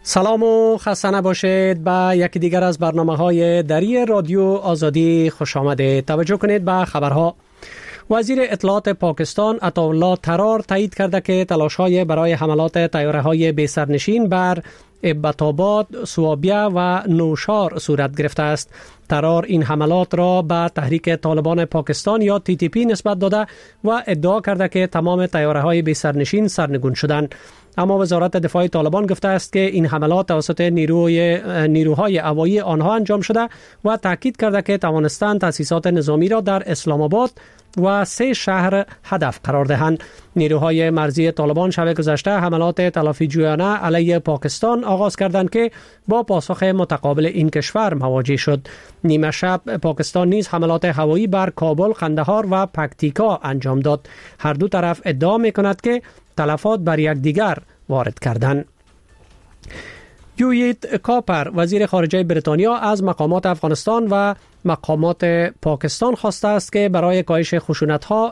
سلام و خسته نباشید به یکی دیگر از برنامه‌های دری رادیو آزادی خوش آمده. توجه کنید به خبرها. وزیر اطلاعات پاکستان عطاالله ترار تایید کرده که تلاش‌های برای حملات طیاره‌های بی سرنشین بر ابتاباد، سوابیه و نوشار صورت گرفته است. ترار این حملات را به تحریک طالبان پاکستان یا TTP نسبت داده و ادعا کرده که تمام طیاره‌های بی سرنشین سرنگون شدند. اما وزارت دفاع طالبان گفته است که این حملات توسط نیروهای هوایی آنها انجام شده و تاکید کرده که توانستند تأسیسات نظامی را در اسلام آباد و 3 شهر هدف قرار دهند. نیروهای مرزی طالبان شب گذشته حملات تلافی جویانه علیه پاکستان آغاز کردند که با پاسخ متقابل این کشور مواجه شد. نیمه شب پاکستان نیز حملات هوایی بر کابل، قندهار و پکتیکا انجام داد. هر دو طرف ادعا می‌کند که تلفات بر یکدیگر وارد کردند. یویت کاپر وزیر خارجه بریتانیا از مقامات افغانستان و مقامات پاکستان خواسته است که برای کاهش خشونت‌ها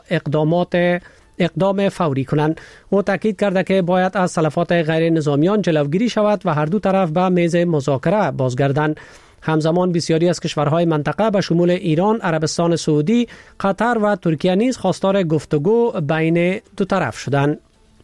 اقدام فوری کنند. او تاکید کرده که باید از تلفات غیر نظامیان جلوگیری شود و هر دو طرف به میز مذاکره بازگردند. همزمان بسیاری از کشورهای منطقه به شمول ایران، عربستان سعودی، قطر و ترکیه نیز خواستار گفتگو بین دو طرف شدند.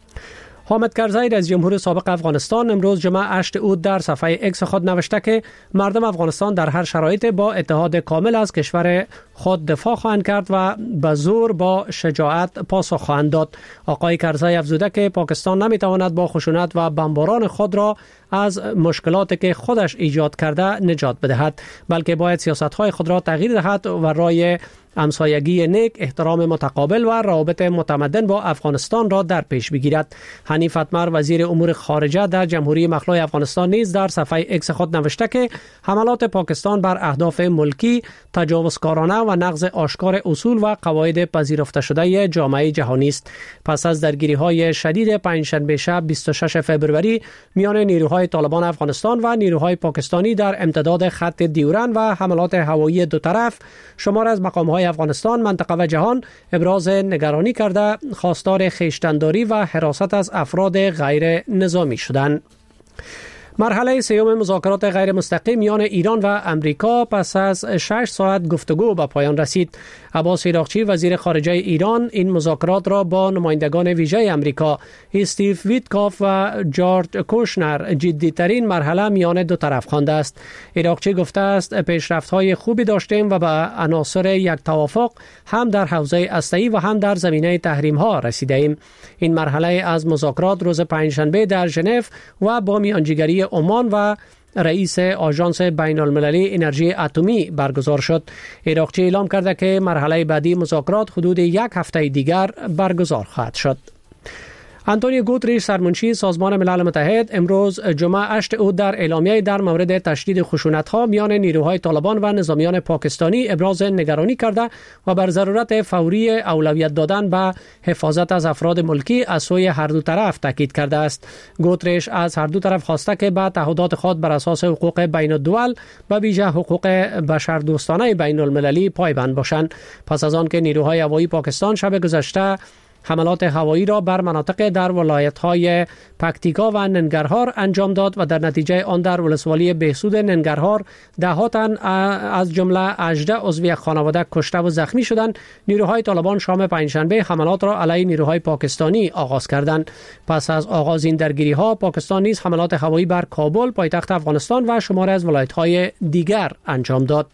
حامد کرزی رئیس جمهور سابق افغانستان امروز جمعه 8 اوت در صفحه اکس خود نوشته که مردم افغانستان در هر شرایط با اتحاد کامل از کشور خود دفاع خواهند کرد و به زور با شجاعت پاسخ خواهند داد. آقای کرزی افزوده که پاکستان نمیتواند با خشونت و بمباران خود را از مشکلاتی که خودش ایجاد کرده نجات بدهد، بلکه باید سیاست‌های خود را تغییر دهد و رای همسایگی نیک، احترام متقابل و روابط متمدن با افغانستان را در پیش بگیرد. حنیف اتمر وزیر امور خارجه در جمهوری مخلوع افغانستان نیز در صفحه اکس خود نوشته که حملات پاکستان بر اهداف ملکی تجاوزکارانه و نقض آشکار اصول و قواعد پذیرفته شده جامعه جهانی است. پس از درگیری‌های شدید پنجشنبه شب 26 فوریه میان نیروهای طالبان افغانستان و نیروهای پاکستانی در امتداد خط دیورن و حملات هوایی دو طرف، شمار از مقام‌های افغانستان، منطقه و جهان ابراز نگرانی کرده خواستار خویشتن‌داری و حراست از افراد غیر نظامی شدند. مرحله سوم مذاکرات غیر مستقیم میان ایران و امریکا پس از 6 ساعت گفتگو به پایان رسید. عباس عراقچی وزیر خارجه ایران این مذاکرات را با نمایندگان ویژه امریکا استیو ویتکاف و جورج کوشنر جدی‌ترین مرحله میان دو طرف خوانده است. عراقچی گفته است پیشرفت‌های خوبی داشتیم و به عناصر یک توافق هم در حوزه هسته‌ای و هم در زمینه تحریم‌ها رسیده‌ایم. این مرحله از مذاکرات روز پنجشنبه در ژنو و با میانجیگری عمان و رئیس آژانس بین المللی انرژی اتمی برگزار شد. عراقچی اعلام کرده که مرحله بعدی مذاکرات حدود 1 هفته دیگر برگزار خواهد شد. آنتونیو گوتریش سرمنشی سازمان ملل متحد امروز جمعه 8 اوت در اعلامیه در مورد تشدید خشونت‌ها میان نیروهای طالبان و نظامیان پاکستانی ابراز نگرانی کرده و بر ضرورت فوری اولویت دادن به حفاظت از افراد ملکی از سوی هر دو طرف تاکید کرده است. گوتریش از هر دو طرف خواسته که به تعهدات خود بر اساس حقوق بین الدول و ویژه حقوق بشردوستانه بین المللی پایبند باشند. پس از آن که نیروهای هوایی پاکستان شب گذشته حملات هوایی را بر مناطق در ولایت‌های پکتیکا و ننگرهار انجام داد و در نتیجه آن در ولسوالی بهسود ننگرهار ده‌ها تن از جمله 18 عضو یک خانواده کشته و زخمی شدند. نیروهای طالبان شام پنجشنبه حملات را علیه نیروهای پاکستانی آغاز کردند. پس از آغاز این درگیری‌ها پاکستان نیز حملات هوایی بر کابل پایتخت افغانستان و شماری از ولایت‌های دیگر انجام داد.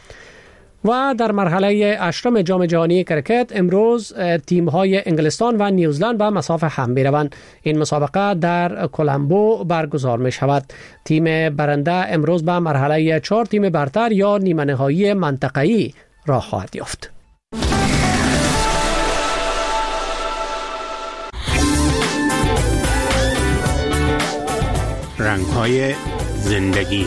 و در مرحله 8 جام جهانی کرکت امروز تیم‌های انگلستان و نیوزلند به مساف هم می‌روند. این مسابقه در کولمبو برگزار می‌شود. تیم برنده امروز به مرحله 4 تیم برتر یا نیمه نهایی منطقه‌ای راه خواهد یافت. رنگ‌های زندگی.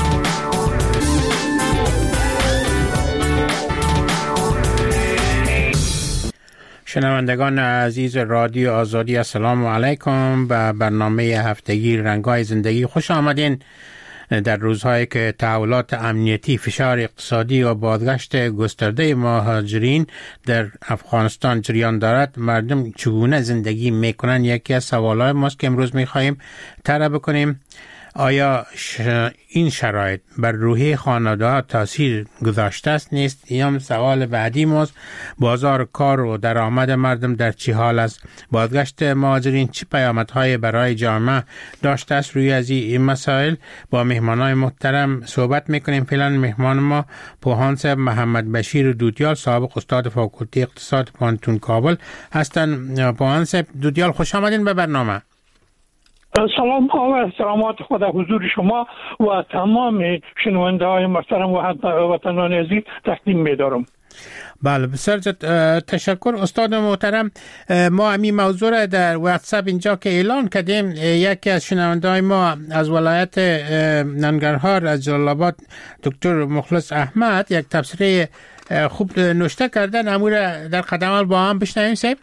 شنوندگان عزیز رادیو آزادی، السلام علیکم. به برنامه هفتگی رنگ‌های زندگی خوش آمدین. در روزهایی که تحولات امنیتی، فشار اقتصادی و بازگشت گسترده مهاجرین در افغانستان جریان دارد، مردم چگونه زندگی میکنن یکی از سوالات ماست که امروز میخواهیم طرح بکنیم. آیا این شرایط بر روحیه خانواده تاثیر گذاشته است نیست؟ یا سوال بعدی ماست، بازار کار و درآمد مردم در چه حال است؟ بازگشت مهاجرین چه پیامدهای برای جامعه داشته است؟ روی از این مسائل با مهمانان محترم صحبت میکنیم. فعلا مهمان ما پوهان صاحب محمد بشیر دودیال، سابق استاد فاکولته اقتصاد پانتون کابل هستند. پوهان صاحب دودیال، خوش آمدین به برنامه. سلام ها و سلامات خدا حضور شما و تمام شنونده های محترم و وطنان عزیز تقدیم می‌دارم. بله، بسیار تشکر استاد محترم. ما همین موضوع را در واتساپ اینجا که اعلان کردیم، یکی از شنونده‌های ما از ولایت ننگرهار از جلال آباد دکتر مخلص احمد یک تبصره خوب نوشته کردن، امور در قدم با هم بشنویم. صاحب،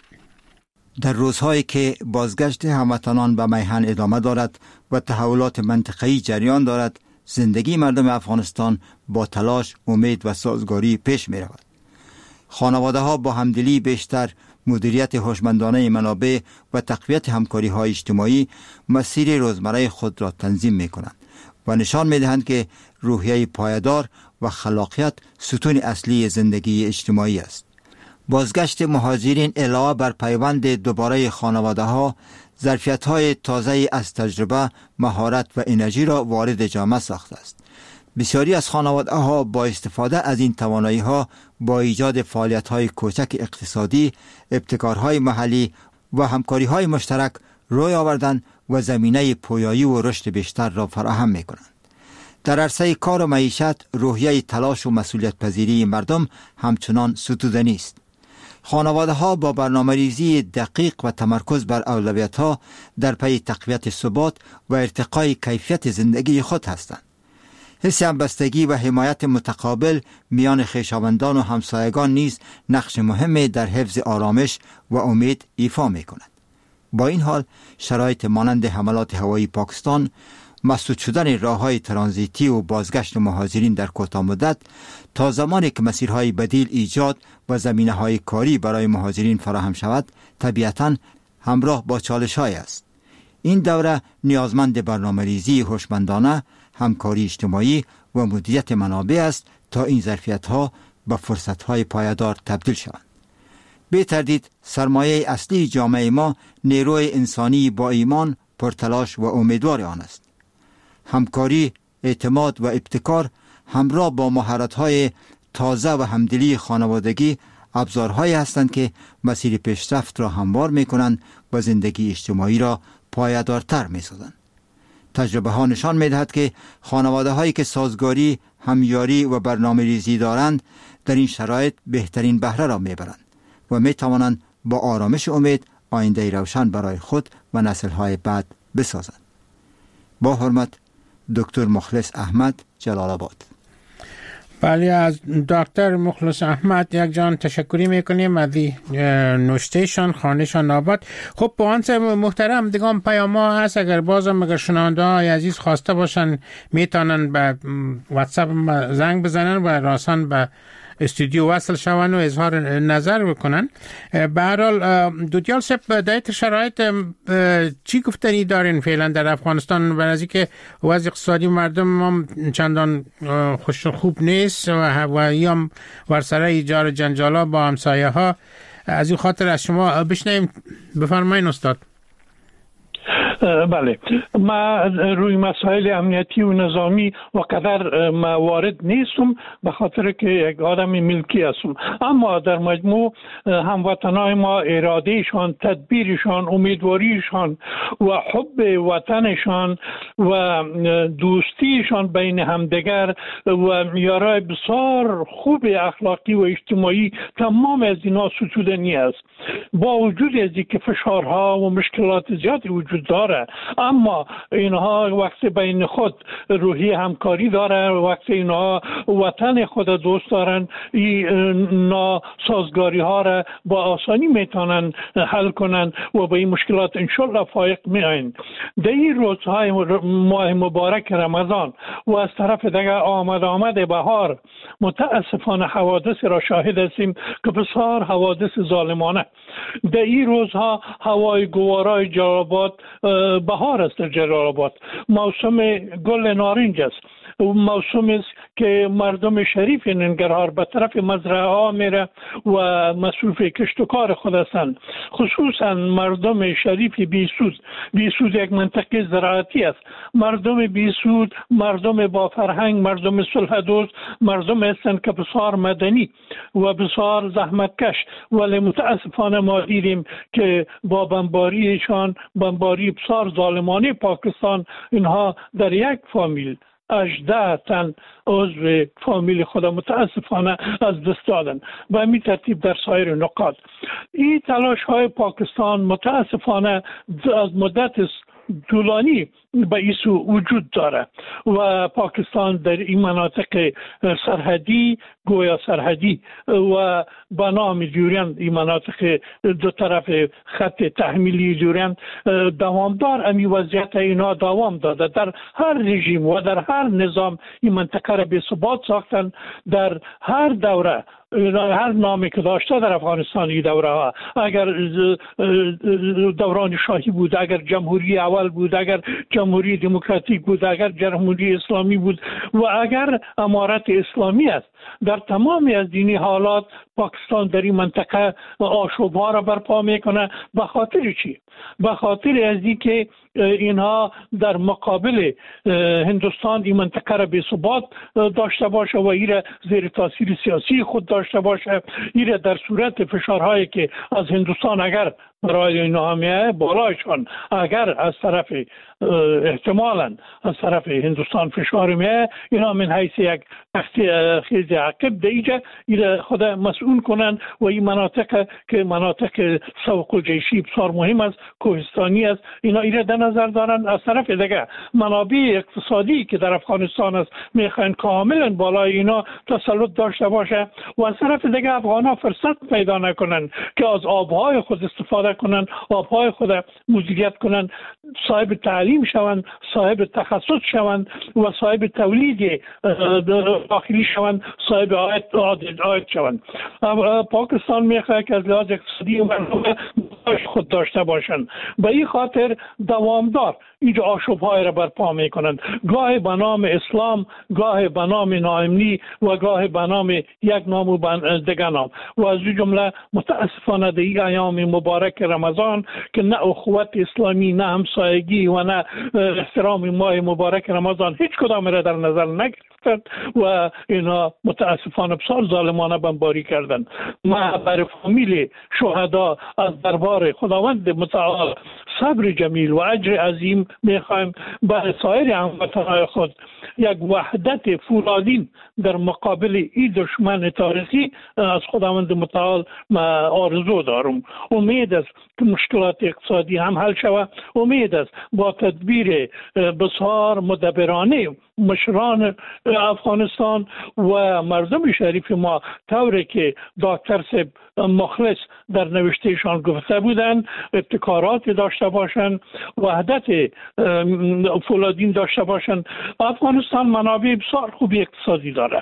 در روزهایی که بازگشت هموطنان به میهن ادامه دارد و تحولات منطقه‌ای جریان دارد، زندگی مردم افغانستان با تلاش، امید و سازگاری پیش می رود. خانواده ها با همدلی بیشتر، مدیریت هوشمندانه منابع و تقویت همکاری های اجتماعی مسیر روزمره خود را تنظیم می کنند و نشان می دهند که روحیه پایدار و خلاقیت ستون اصلی زندگی اجتماعی است. بازگشت مهاجرین علاوه بر پیوند دوباره خانواده ها، ظرفیت های تازه از تجربه، مهارت و انرژی را وارد جامعه ساخته است. بسیاری از خانواده ها با استفاده از این توانایی ها با ایجاد فعالیت های کوچک اقتصادی، ابتکارهای محلی و همکاری های مشترک روی آوردن و زمینه پویایی و رشد بیشتر را فراهم می کنند. در عرصه کار و معیشت، روحیه تلاش و مسئولیت پذیری مردم همچنان ستودنی است. خانواده ها با برنامه‌ریزی دقیق و تمرکز بر اولویت ها در پی تقویت ثبات و ارتقای کیفیت زندگی خود هستند. حس همبستگی و حمایت متقابل میان خویشاوندان و همسایگان نیز نقش مهمی در حفظ آرامش و امید ایفا می کند. با این حال، شرایط مانند حملات هوایی پاکستان، مسدود شدن راه‌های ترانزیتی و بازگشت مهاجرین در کوتاه مدت تا زمانی که مسیرهای بدیل ایجاد و زمینه‌های کاری برای مهاجرین فراهم شود، طبیعتاً همراه با چالش‌های است. این دوره نیازمند برنامه‌ریزی هوشمندانه، همکاری اجتماعی و مدیریت منابع است تا این ظرفیت‌ها به فرصت‌های پایدار تبدیل شوند. بی تردید سرمایه اصلی جامعه ما نیروی انسانی با ایمان، پرتلاش و امیدوار آن است. همکاری، اعتماد و ابتکار همراه با مهارت‌های تازه و همدلی خانوادگی ابزارهایی هستند که مسیر پیشرفت را هموار می‌کنند و زندگی اجتماعی را پایدارتر می‌سازند. تجربه ها نشان می‌دهد که خانواده‌هایی که سازگاری، همیاری و برنامه‌ریزی دارند در این شرایط بهترین بهره را می‌برند و می‌توانند با آرامش و امید آینده روشن برای خود و نسل‌های بعد بسازند. با حرمت، دکتر مخلص احمد، جلال آباد. بله، از دکتر مخلص احمد یک جان تشکری میکنیم از نوشتهشان، خانهشان آباد. خب پوهان محترم، دیگه پیام ها هست، اگر بازم اگر شنونده های عزیز خواسته باشن میتونن به واتساپ زنگ بزنن و راسان به استودیو وصل شون و اظهار نظر بکنن. به هر حال دودیال صاحب، در شرایط چی گفتنی دارین فعلا در افغانستان؟ به نزدیک وضع اقتصادی مردم هم چندان خوب نیست و یا ورسره ایجار جنجالا با همسایه ها. از این خاطر از شما بشنویم. بفرمایید استاد. بله، ما روی مسائل امنیتی و نظامی و قدر وارد نیستم به خاطر که یک آدم ملکی هستم، اما در مجموع هموطنان ما ارادهشان، تدبیرشان، امیدواریشان و حب وطنشان و دوستیشان بین همدیگر و یارای بسیار خوب اخلاقی و اجتماعی، تمام از اینا ستودنی است. با وجود از اینکه فشارها و مشکلات زیادی وجود داره، اما اینها وقت بین خود روحی همکاری داره، وقت اینها وطن خود دوست دارن، این ناسازگاری ها را با آسانی میتونن حل کنن و به این مشکلات انشالله فائق میایند. در این روزهای ماه مبارک رمضان و از طرف دیگر آمد بهار، متاسفانه حوادث را شاهد هستیم که بسیار حوادث ظالمانه. در این روزها هوای گوارای جلال آباد بهار است در جلال آباد، موسم گل نارنج است، موسم است که مردم شریف ننگرهار به طرف مزرعه ها میره و مصروف کشت و کار خود هستند. خصوصا مردم شریف بیسود یک منطقه زراعتی است. مردم بیسود مردم با فرهنگ، مردم صلح دوست، مردم هستند که بسیار مدنی و بسیار زحمتکش، ولی متاسفانه ما دیدیم که با بمباریشان، بمباری بسیار ظالمانه پاکستان، اینها در یک فامیل 18 تن عضو فامیل خود متاسفانه از دست دادن و همین ترتیب در سایر نقاط. این تلاش های پاکستان متاسفانه از مدت طولانی به ایسو وجود داره و پاکستان در این مناطق سرحدی، گویا سرحدی و به نام جوریان این مناطق دو طرف خط تحمیلی جوریان دوامدار امی وضعیت اینا دوام داده. در هر رژیم و در هر نظام این منطقه را به ثبات ساختن. در هر دوره، هر نامی که داشته در افغانستان این دوره ها، اگر دوران شاهی بود، اگر جمهوری اول بود، اگر جمهوری دموکراتیک بود، اگر جمهوری اسلامی بود و اگر امارت اسلامی است، در تمامی از دینی حالات پاکستان در این منطقه آشوب‌ها را برپا میکنه. به خاطر چی؟ به خاطر از اینکه اینها در مقابل هندوستان این منطقه را به ثبات داشته باشه و ایره زیر تاثیر سیاسی خود داشته باشه. ایره در صورت فشارهایی که از هندوستان اگر برای اینها میه بالایشان، اگر از طرف احتمالاً از طرف هندوستان فشار میه، اینا من حیث یک خیز عقب دیگه ایره خود مسئول کنن و این مناطق که مناطق سوق الجیشی بسیار مهم است، کوهستانی است، اینا ایره در نظر دارن. از طرف دیگه منابع اقتصادی که در افغانستان است میخواین کاملا بالای اینا تسلط داشته باشه و از طرف دیگه افغانا فرصت پیدا نکنن که از آبهای خود استفاده کنن، آبهای خود مدیریت کنن، صاحب تعلیم شوند، صاحب تخصص شوند و صاحب تولید داخلی شوند، صاحب عاید شوند. پاکستان میخواد که از لحاظ اقتصادی مردم خود داشته باشند. به این خاطر دوامدار اینجا آشوب‌های را برپا میکنند، گاه به نام اسلام، گاه به نام ناامنی و گاه به نام یک نام و دیگر نام. و از این جمله متاسفانه در این ایام مبارک رمضان که نه اخوت اسلامی، نه همسایگی و نه احترام ماه مبارک رمضان هیچ کدام را در نظر نگرفتند و اینا متاسفانه بسیار ظالمانه بمباری کردند. ما برای فامیل شهدا از دربار خداوند متعال صبر جمیل و اجر عظیم میخوایم. برای سایر هموطنان خود یک وحدت فولادین در مقابل این دشمن تاریخی از خداوند متعال آرزو دارم. امید است که مشکلات اقتصادی هم حل شود. امید است با تدبیر بسیار مدبرانه مشران افغانستان و مردم شریف ما، طوری که دکتر صاحب مخلص در نوشتهشان گفته بودند، ابتکارات داشته باشند، وحدت فولادین داشته باشند. افغانستان منابع بسیار خوبی اقتصادی داره،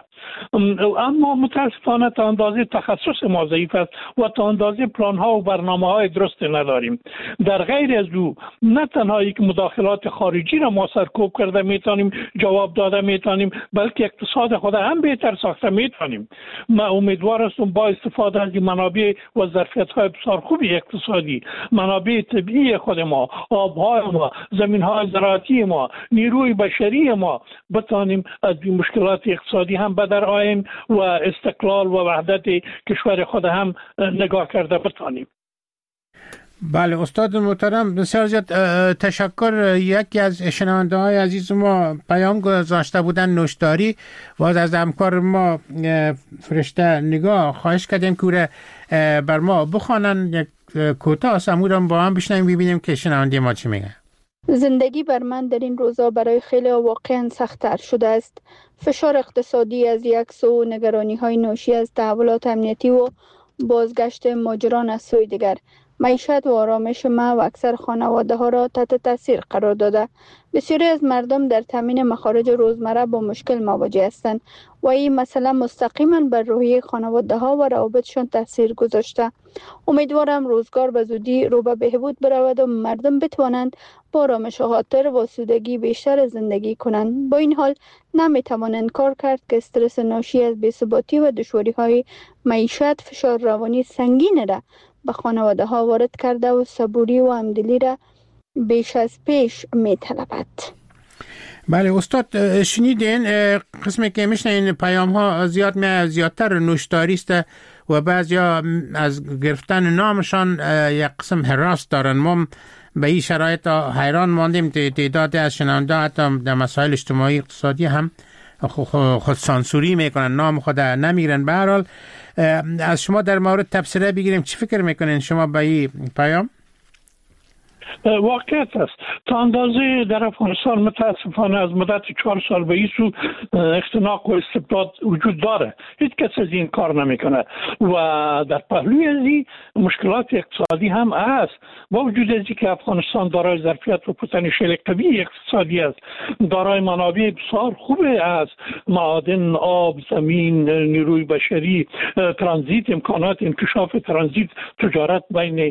اما متاسفانه تا اندازه تخصص ما ضعیف است و تا اندازه پلان ها و برنامه های درست نداریم. در غیر از او نه تنها یک مداخلات خارجی را ما سرکوب کرده میتونیم، جواب داده میتونیم، بلکه اقتصاد خود هم بهتر ساخته میتونیم. من امیدوار هستم با استفاده از منابع و ظرفیت های بسیار خوبی اقتصادی، منابع طبیعی خود ما، آبهای ما، زمین های زراعتی ما، نیروی بشری ما، بتانیم از این مشکلات اقتصادی هم بدر آییم و استقلال و وحدت کشور خود هم نگاه کرده بتانیم. بله استاد محترم، بسیار زیاد تشکر. یکی از شنونده های عزیز ما پیام گذاشته بودن نوشداری و از همکار ما فرشته نگاه خواهش کردیم که بر ما بخوانن. یک کوتاه سمورم با هم بشنویم ببینیم که شنونده ما چی میگه. زندگی بر من در این روزا برای خیلی واقعا سخت‌تر شده است. فشار اقتصادی از یک سو، نگرانی های ناشی از تحولات امنیتی و بازگشت ماجران از سوی دیگر. معیشت و آرامش ما و اکثر خانواده ها را تحت تاثیر قرار داده. بسیاری از مردم در تامین مخارج روزمره با مشکل مواجه هستند و این مسئله مستقیما بر روحیه خانواده ها و روابطشان تاثیر گذاشته. امیدوارم روزگار به زودی رو به بهبود برود و مردم بتوانند با آرامش خاطر و آسودگی بیشتر زندگی کنند. با این حال نمیتوان انکار کرد که استرس ناشی از بی‌ثباتی و دشواری‌های معیشت فشار روانی سنگین را به خانواده ها وارد کرده و صبوری و همدلی را بیش از پیش می‌طلبد. بله استاد، شنیدین قسمی که میشنین پیام ها زیادتر نوشداری است و بعضیا از گرفتن نامشان یک قسم هراس دارن. ما به این شرایط حیران ماندیم. تعدادی از شنونده حتی در مسائل اجتماعی اقتصادی هم خود سانسوری میکنن، نام خود نمیگیرن. به هر حال از شما در مورد تبصره بگیریم، چی فکر میکنین شما به این پیام؟ واقعیت است. تا اندازه در افغانستان متاسفانه از مدت 4 سال به این سو اختناق و استبداد وجود داره. هیچ کس از این کار نمیکنه و در پهلوی از این مشکلات اقتصادی هم است. با وجود از که افغانستان دارای ظرفیت و پتانسیل قوی اقتصادی است، دارای منابع بسیار خوبه است، معادن، آب، زمین، نیروی بشری، ترانزیت، امکانات انکشاف ترانزیت، تجارت بین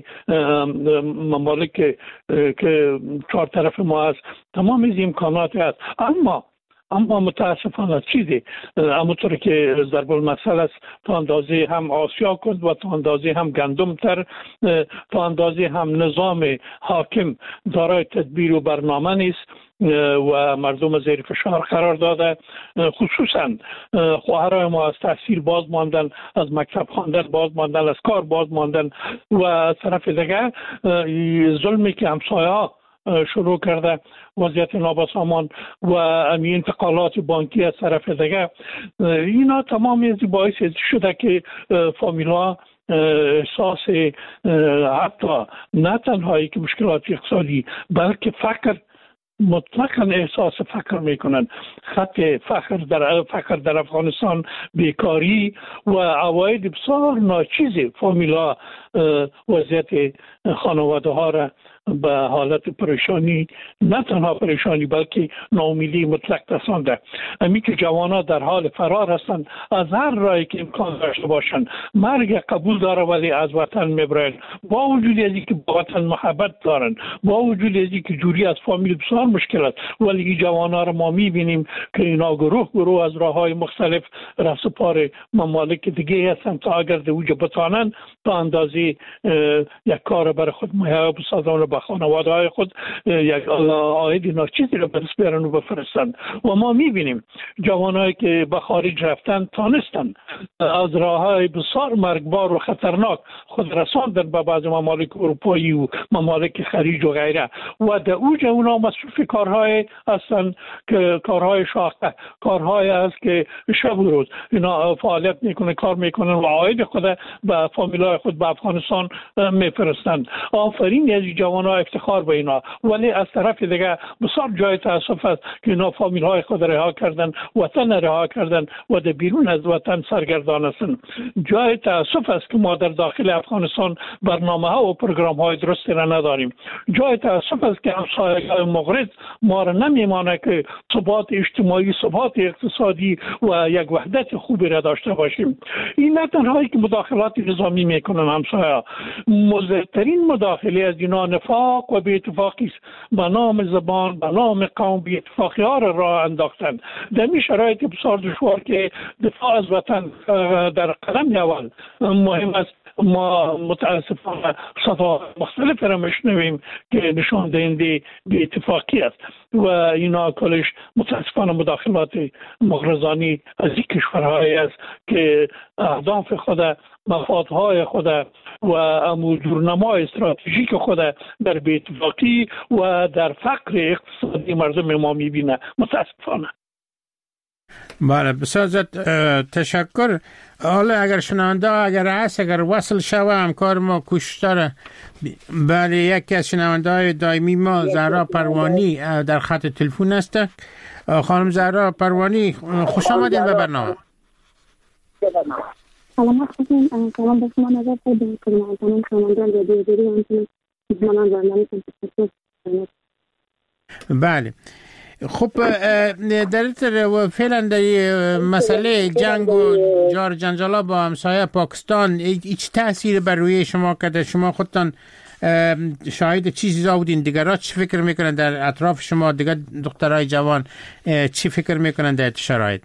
ممالک که 4 طرف ما است، تمام این امکانات است. اما متاسفانه چیزی همونطور که ضرب المثل است، تا اندازه هم آسیا کند و تا اندازه هم گندم تر، تا اندازه هم نظام حاکم دارای تدبیر و برنامه نیست و مردم زیر فشار قرار داده. خصوصا خواهرای ما از تحصیل باز ماندن، از مکتب خواندن باز ماندن، از کار باز ماندن و از طرف دیگر ظلمی که همسایه‌ها شروع کرده، وضعیت نابسامان و امی انتقالات بانکی از طرف دیگر، اینا تمام از باعث شده که فامیل‌ها احساس حتی نه تنهایی که مشکلات اقتصادی بلکه فقر، مطلقاً احساس فقر میکنن. خط فقر در افغانستان، بیکاری و عواید بسیار ناچیز فامیلا وضعیت خانواده ها را به حالت پریشانی، نه تنها پریشانی بلکه ناامیدی مطلق رسانده. امی که جوانان در حال فرار هستند از هر راهی که امکان داشته باشند، مرگ قبول داره ولی از وطن میبرن. با وجود از اینکه با وطن محبت دارن، با وجود از اینکه جوری از فامیل بسیار مشکل است، ولی این جوانان را ما میبینیم که اینا گروه از راههای مختلف رسپار ممالک دیگه هستند تا اگر در اوج بتانن تا اندازه یک کار برای خود مهیا بسازن و به خانواده های خود یک عاید ناچیزی را برس بیارن و بفرستن. و ما میبینیم جوانایی که به خارج رفتن تانستن از راههای بسیار مرگبار و خطرناک خود رساندن به بعض ممالک اروپایی و ممالک خلیج و غیره و در اوج اونا مصروف کارهای هستن که کارهای شاقه، کارهای است که شب و روز اینا فعالیت میکنه، کار میکنن و عاید خود به فامیلای خود به افغانستان میفرستن. آفرین از جوانان، افتخار به اینا. ولی از طرف دیگه بسیار جای تاسف است که اینا فامیل های خود رها کردن، وطن رها کردن و در بیرون از وطن سرگردان هستند. جای تاسف است که ما در داخل افغانستان برنامه ها و پروگرام های درستی را نداریم. جای تاسف است که همسایه‌های مغرض ما را نمیمانه که ثبات اجتماعی، ثبات اقتصادی و یک وحدت خوبی را داشته باشیم. این نه تنهایی که مداخلات نظامی میکنن همسایه‌ها، مضرترین مداخله از اینا نفاق و بی‌اتفاقی است. به نام زبان، به نام قوم بی‌اتفاقی ها را راه انداختن. در این شرایط بسیار دشوار که دفاع از وطن در قدم اول مهم است، ما متاسفانه صدا مختلف را میشنویم که نشان دهنده بی‌اتفاقی است و اینا کلش متاسفانه مداخلات مغرضانه از این کشورهای است که اهداف خود، مفادهای خود و دورنمای استراتژیک خود در بی‌اتفاقی و در فقر اقتصادی مردم ما میبینه متاسفانه. بله، بسیار تشکر. حالا اگر شنونده اگر وصل شوه همکار ما کوشش داره. بله، یکی از شنونده های دائمی ما زهرا پروانی در خط تلفن است. خانم زهرا پروانی خوش آمدین به برنامه. سلامت باشین. سلام به شما نظر خیلی کنم تمام شنوندگان رادیو آزادی همچنین میهمانان برنامه تشکر. بله خب در فعلا در مسئله جنگ و جار جنجالا با همسایه پاکستان هیچ تأثیر بر روی شما کرده؟ شما خودتان شاهد چیزی بودین؟ دیگرها چی فکر میکنن در اطراف شما؟ دیگر دخترای جوان چی فکر میکنن در شرایط؟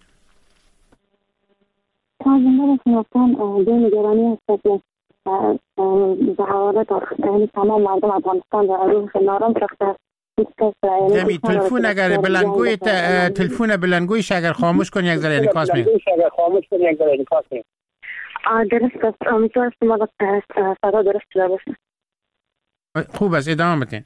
تازنده بسیارتان دو نگرانی هست که به حوالت تمام مردم افغانستان و روح نارم شخصه. دمی تلفون اگر بلندگوی تلفون بلندگویش اگر خاموش کنی یک ذره انعکاس میده. درست است. امیدوارم شما صدا درست شده باشه. خوب است، ادامه بدین.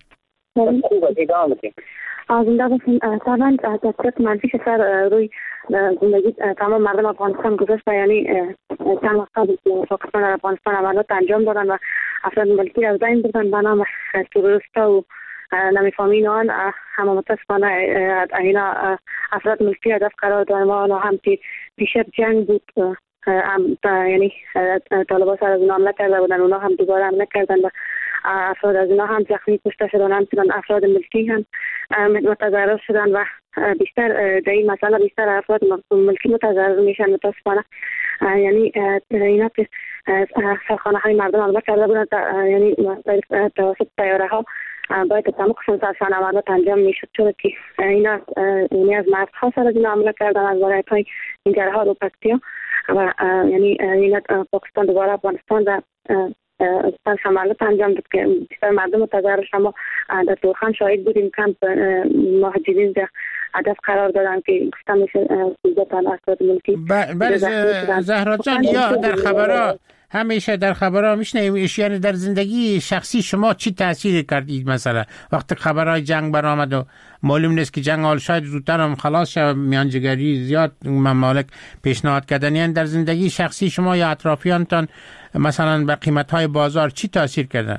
زنده باشین. طبعا تاثیرات منفی سر روی زندگی تمام مردم افغانستان گذاشته. یعنی چند وقت قبل پاکستان و افغانستان عملیات انجام دادن و افراد ملکی از بین بردن به نام تروریستا و نمیفهمین آن. همه متاسفانه اینا افراد ملکی هدف قرار دادن و هم که پیشت جنگ بود، یعنی طالبان سر از اینا حمله کرده بودن، اونا هم دوباره حمله کردن و افراد از اینا هم زخمی کشته شدن. همچنان افراد ملکی هم متضرر شدن و بیشتر در این مسئله بیشتر افراد ملکی متضرر میشن متاسفانه. یعنی اینا که سرخانه های مردم حمله کرده بودن، یعنی توسط طیاره ها باید تمام سرشان عملیات انجام میشد، چون که اینا یعنی از مردها سر از اینا حمله کردن، از ولایت های ننگرهار و پکتیا و یعنی اینا پاکستان دوباره افغانستان و سرش عملیات انجام داد که بیشتر مردم متضرر شما در تورخان شاهد بودیم. کمپ مهاجرین در هدف قرار دادن که گفتم میشه 13 تا افراد ملکی. بله زهرا جان، یا در خبرها همیشه در خبرها میشنویم، یعنی در زندگی شخصی شما چی تأثیر کردید؟ مثلا وقتی خبرهای جنگ برآمد و معلوم نیست که جنگ حال شاید زودتر هم خلاص شد، میانجیگری زیاد ممالک پیشنهاد کردن، یعنی در زندگی شخصی شما یا اطرافیانتان مثلا به قیمت‌های بازار چی تأثیر کردن؟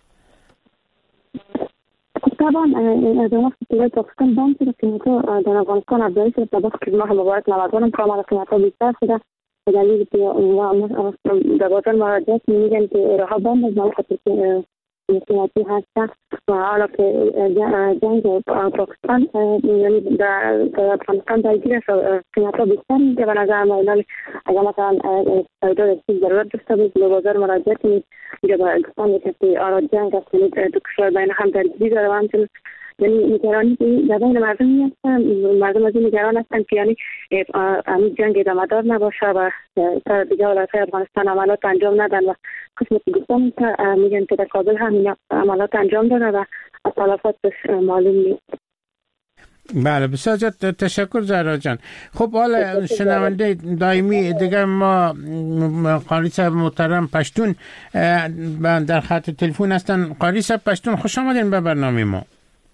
طبعا در وقتی که پاکستان بند شده قیمت‌ها در افغانستان افزایش شده. تا وقتی که ماه مبارک نوازان کامل قیمت‌ها بیشتر شده به دلیل که در بازار مراجعات میگن که راه بند از خاطر قیمتی هست و حالا که جنگ پاکستان یعنی در افغانستان درگیر است، قیمت‌ها بیشتر میشه به نظر ما. اگر مثلا سودا چیز ضرورت داشته بود به بازار مراجعات میگه به افغانستان میگه که آرا جنگ است، یعنی دو کشور بین هم درگیری داره و همچنین یعنی نگرانی که در بین مردم هستن. مردم از این نگران هستن که یعنی همین جنگ ادامه دار نباشه و تا دیگه ولایت‌های افغانستان عملیات انجام ندن و قسمتی گفتن میگن که در کابل هم عملیات انجام دادن و تلفات معلوم نیست. بله بسیار تشکر زهرا جان. خب حالا شنونده دائمی دیگر ما قاری صاحب محترم پشتون در خط تلفن هستن. قاری صاحب پشتون، خوش آمدین به برنامه ما.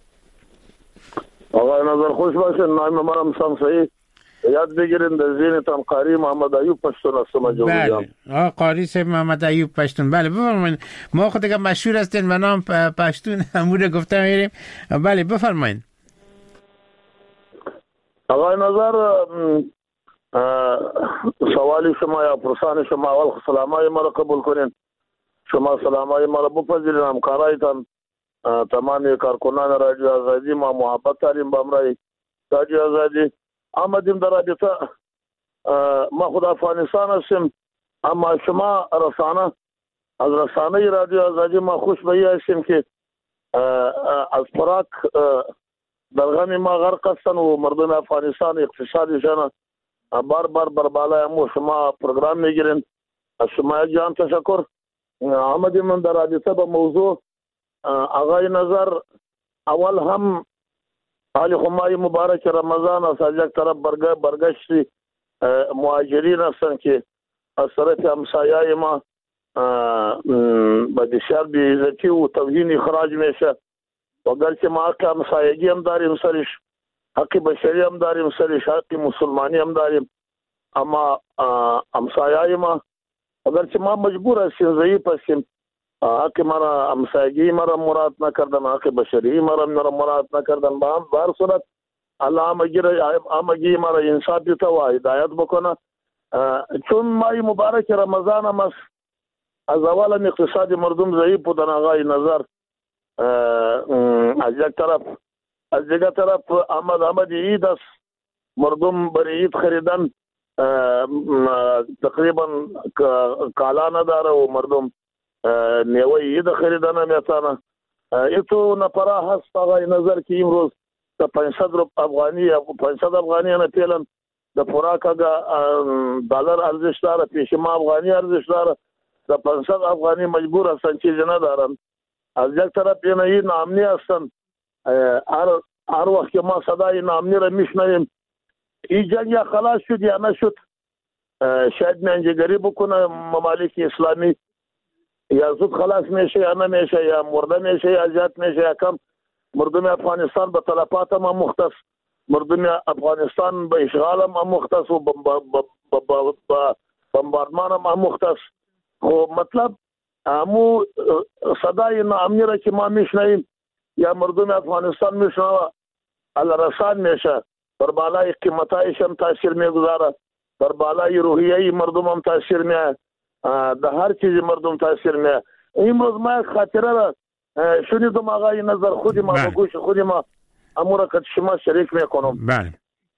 آقای نظر خوش باشین. نام منم شمسایی. یاد بگیرین در ذهنتان قاری محمد ایوب پشتون هستم. بله قاری صاحب محمد ایوب پشتون. بله بفرمایید. ما خود که مشهور هستین به نام پشتون همون گفته میریم. بله بفرمایید. آقای نظر سوالی شما یا پرسان شما اول سلامای ما را قبول کنین. شما سلامای ما را بپذیرین. همکارایتان تمام کارکنان رادیو آزادی ما محبت داریم به امرای رادیو آزادی. آمدیم در رابطه ما خود افغانستان هستیم، اما شما رسانه از رسانه رادیو آزادی ما خوش به این هستیم که از خوراک در غم ما غرق هستن و مردم افغانستان اقتصادشان بار بر بالای امو شما پروگرام میگیرین. از شما جان تشکر. آمدیم من در رابطه با موضوع آقای نظر اول هم حال خمای مبارک رمضان است، از یک طرف برگشتی مهاجرین هستن که از طرف همسایه ما به بسیار بی‌عزتی و توهین اخراج میشه. و گرچه ما حق همسایگی هم داریم سرش، حق بشری هم داریم سرش، حق مسلمانی هم داریم، اما همسایه ما گرچه ما مجبور هستیم ضعیف هستیم، حق مرا همسایگی مرا مراد نکردن، حق بشری مرا مراد نکردن. به هر صورت الله همگی مرا انصاف دیتا و هدایت بکنه چون ماه مبارک رمضان هم است، از اول اقتصاد مردم ضعیف بود در آغای نظر از یک طرف، از دیگر طرف آمد عید است، مردم برای عید خریدن تقریبا کالا نداره و مردم نیوه عید خریدن نمیتونه. ایتو نپرا هست آغای نظر که امروز تا 500 افغانی نه پیلن د خوراک دلار ارزش داره، پیش ما افغانی ارزش داره، د 500 افغانی مجبور هستن چیزی ندارن. از یک طرف این نامنی هستن، هر وقت که ما صدای نامنی را میشنویم این جنگ یا خلاص شد یا نشد، شاید منجگری بکنه ممالک اسلامی، یا زود خلاص میشه یا نمیشه، یا مرده میشه یا زیاد میشه یا کم. مردم افغانستان به تلفات هم مختص، مردم افغانستان به اشغال هم مختص و بمباردمان هم مختص. خب مطلب همو صدای نامنی را که ما میشنویم یا مردم افغانستان میشنوه الرسان میشه، بر بالای قیمتایش هم تاثیر میگذاره، بر بالای روحیه مردم هم تاثیر میه، در هر چیز مردم تاثیر میه. امروز ما خاطره را شنیدم آقای نظر خودی ما به گوش خودی ما امور که شما شریک میکنم. بله.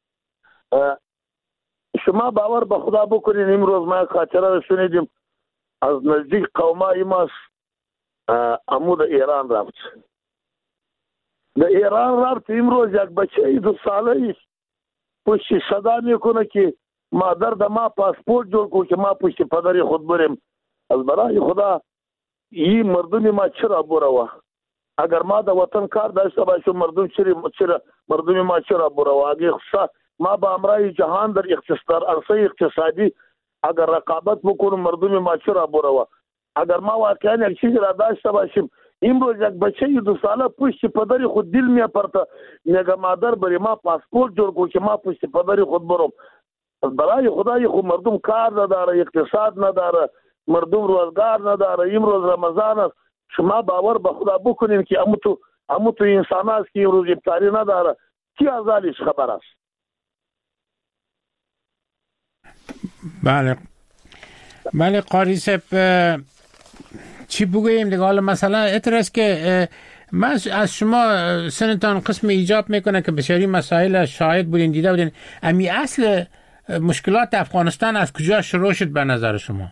شما باور به خدا بکنین امروز ما خاطره را شنیدیم از نزدیک قومای ماست امو د ایران رفت. د ایران رفت امروز یک بچه 2 ساله پشت صدا میکنه که مادر د ما پاسپورت جوړ کو که ما پشت پدری خود بریم. از برای خدا این مردم ما چرا بروه؟ اگر ما د وطن کار داشته باشم مردم ما چرا بروه؟ اگر ما به امرای جهان در عرصه اقتصادی اگر رقابت بکنم مردم ما چرا بروه؟ اگر ما واقعا یک چیز را داشته باشیم امروز یک بچه 2 ساله پشت پدری خود دل میپرته میگه مادر بری ما پاسپورت جوړ کو که ما پشت پدری خود برم. برای خدای خود مردم کار نداره، اقتصاد نداره، مردم روزگار نداره. امروز رمضان است، شما باور به خدا بکنین که امو تو انسان است که امروز افطاری نداره، کی ازالش خبر است؟ بله قاری صاحب چی بگوییم دیگه؟ حالا مثلا اعتراض که من از شما سنتان قسم ایجاب میکنه که بسیاری مسائل شاهد بودین دیده بودین. امی اصل مشکلات افغانستان از کجا شروع شد به نظر شما؟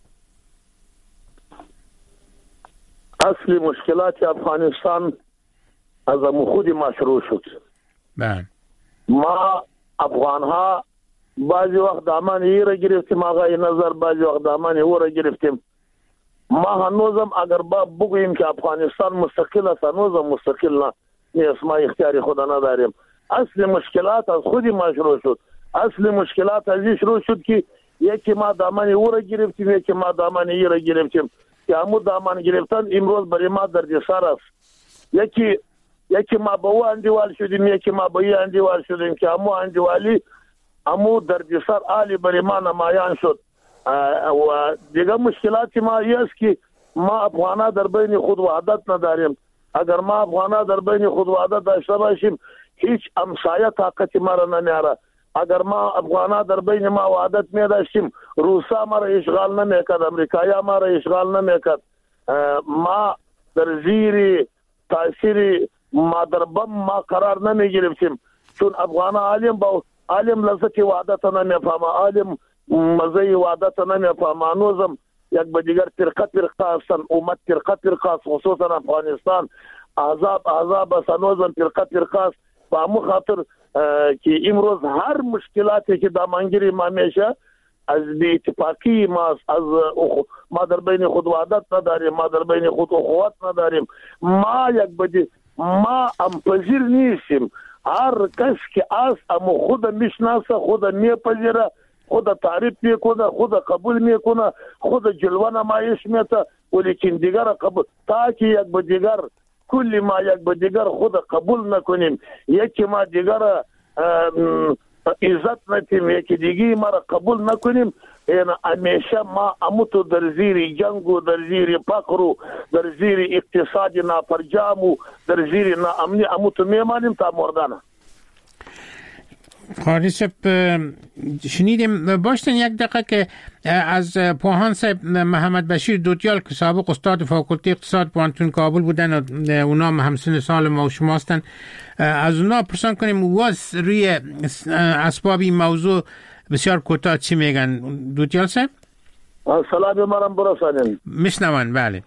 اصل مشکلات افغانستان از خود ما شروع شد. بله. ما افغان ها بعضی وقت دامان ای را گرفتیم آقای نظر، بعضی وقت دامان او را گرفتیم. ما هنوزم اگر بگوییم که افغانستان مستقل است هنوزم مستقل نیست، ما اختیاری خود نداریم. اصل مشکلات از خود ما شروع شد. اصل مشکلات از این شروع شد که یکی ما دامان او را گرفتیم، یکی ما دامان ای را گرفتیم که همون دامان گرفتن امروز برای ما دردسر است. یکی ما به او اندیوال شدیم، یکی ما به ای اندیوال شدیم که همون اندیوالی همون دردسر عالی برای ما نمایان شد. و دیگه مشکلات ما است که ما افغانا در بین خود وحدت نداریم. اگر ما افغانا در بین خود وحدت داشته باشیم هیچ همسایه طاقت ما را نمیاره. اگر ما افغانا در بین ما وحدت می داشتیم روسا ما را اشغال نمیکرد، امریکایا ما را اشغال نمیکرد. ما در زیر تاثیر مادربم ما قرار نمی گرفتیم، چون افغانا عالم لذت وحدت نمیفهمه، عالم مزه وحدت نمیفهمه. هنوزم یک به دیگر فرقه هستن، امت فرقه است، خصوصا افغانستان احزاب است، هنوزم فرقه است. و همون خاطر که امروز هر مشکلاتی که دامنگیری ما میشه از بی اتفاقی ما در بین خود وحدت نداریم، ما در بین خود اخوت نداریم، ما امپذیر نیستیم. هر کس که اما خود میشناسه، خود میپذیره، خود تعریف میکنه، خود قبول میکنه، خود جلوه نمایش میده، ولیکن دیگر قبول تا که یک به دیگر کلی ما یک به دیگر خود قبول نکنیم، یکی ما دیگر عزت نتیم، یکی دیگه ما را قبول نکنیم، یعنی همیشه ما اموتو در زیر جنگ و در زیر فقر و در زیر اقتصاد ناپرجام و در زیر ناامنی اموتو میمانیم تا مردانه. قاری صاحب شنیدیم باشتن یک دقیقه که از پوهان صاحب محمد بشیر دوتیال که سابق استاد فاکولته اقتصاد پوهنتون کابل بودن و اونا همسن سال ما و شما هستن، از اونا پرسان کنیم واس روی اسباب این موضوع بسیار کوتاه چی میگن دوتیال صاحب؟ سلام مرم برسانین. میشنون. بله.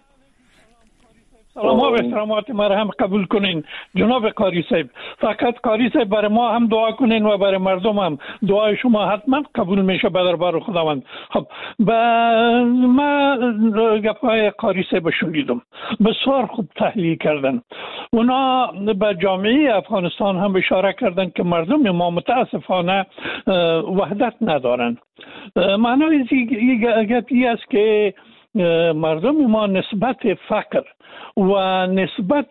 سلام و احترامات مرا هم قبول کنین جناب قاری صاحب. فقط قاری صاحب برای ما هم دعا کنین و برای مردم هم دعای شما حتما قبول میشه به دربار خداوند. خب ما گپای قاری صاحب شنیدم، بسیار خوب تحلیل کردن. اونا به جامعه افغانستان هم اشاره کردن که مردم ما متاسفانه وحدت ندارن. معنای گپی است که مردم ما نسبت فقر و نسبت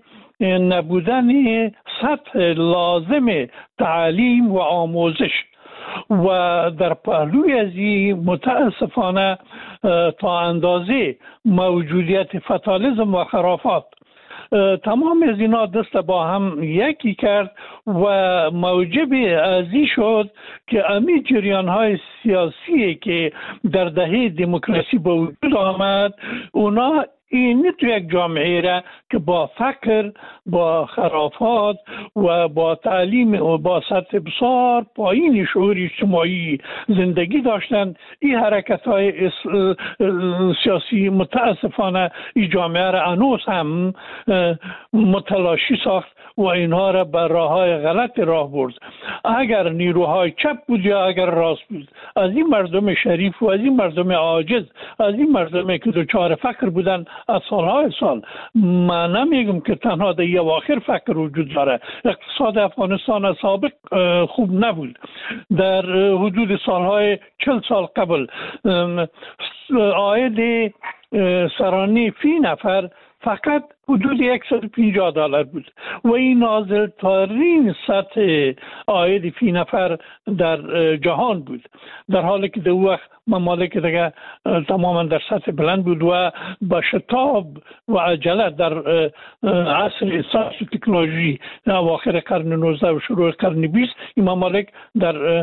نبودن سطح لازم تعلیم و آموزش و در پهلوی از این متاسفانه تا اندازه موجودیت فتالیسم و خرافات تمام از اینا دست با هم یکی کرد و موجب ازی شد که امی جریان های سیاسی که در دهه دموکراسی به وجود آمد اونا این تو یک جامعه را که با فقر، با خرافات و با تعلیم و با سطح بسیار پایین شعور اجتماعی زندگی داشتند، این حرکت های سیاسی متاسفانه این جامعه را هنوز هم متلاشی ساخت و اینها را به راههای غلط راه برد. اگر نیروهای چپ بود یا اگر راست بود، از این مردم شریف و از این مردم عاجز، از این مردمی که دچار فقر بودن از سالهای سال، من نمیگم که تنها در یه اواخر فقر وجود داره. اقتصاد افغانستان از سابق خوب نبود. در حدود سالهای 40 سال قبل عاید سرانه فی نفر فقط حدود $150 بود و این نازل ترین سطح عاید فی نفر در جهان بود، در حالی که در وقت ممالک دیگه تماما در سطح بلند بود و با شتاب و عجله در عصر ساینس و تکنولوژی در اواخر قرن 19 و شروع قرن 20 این ممالک در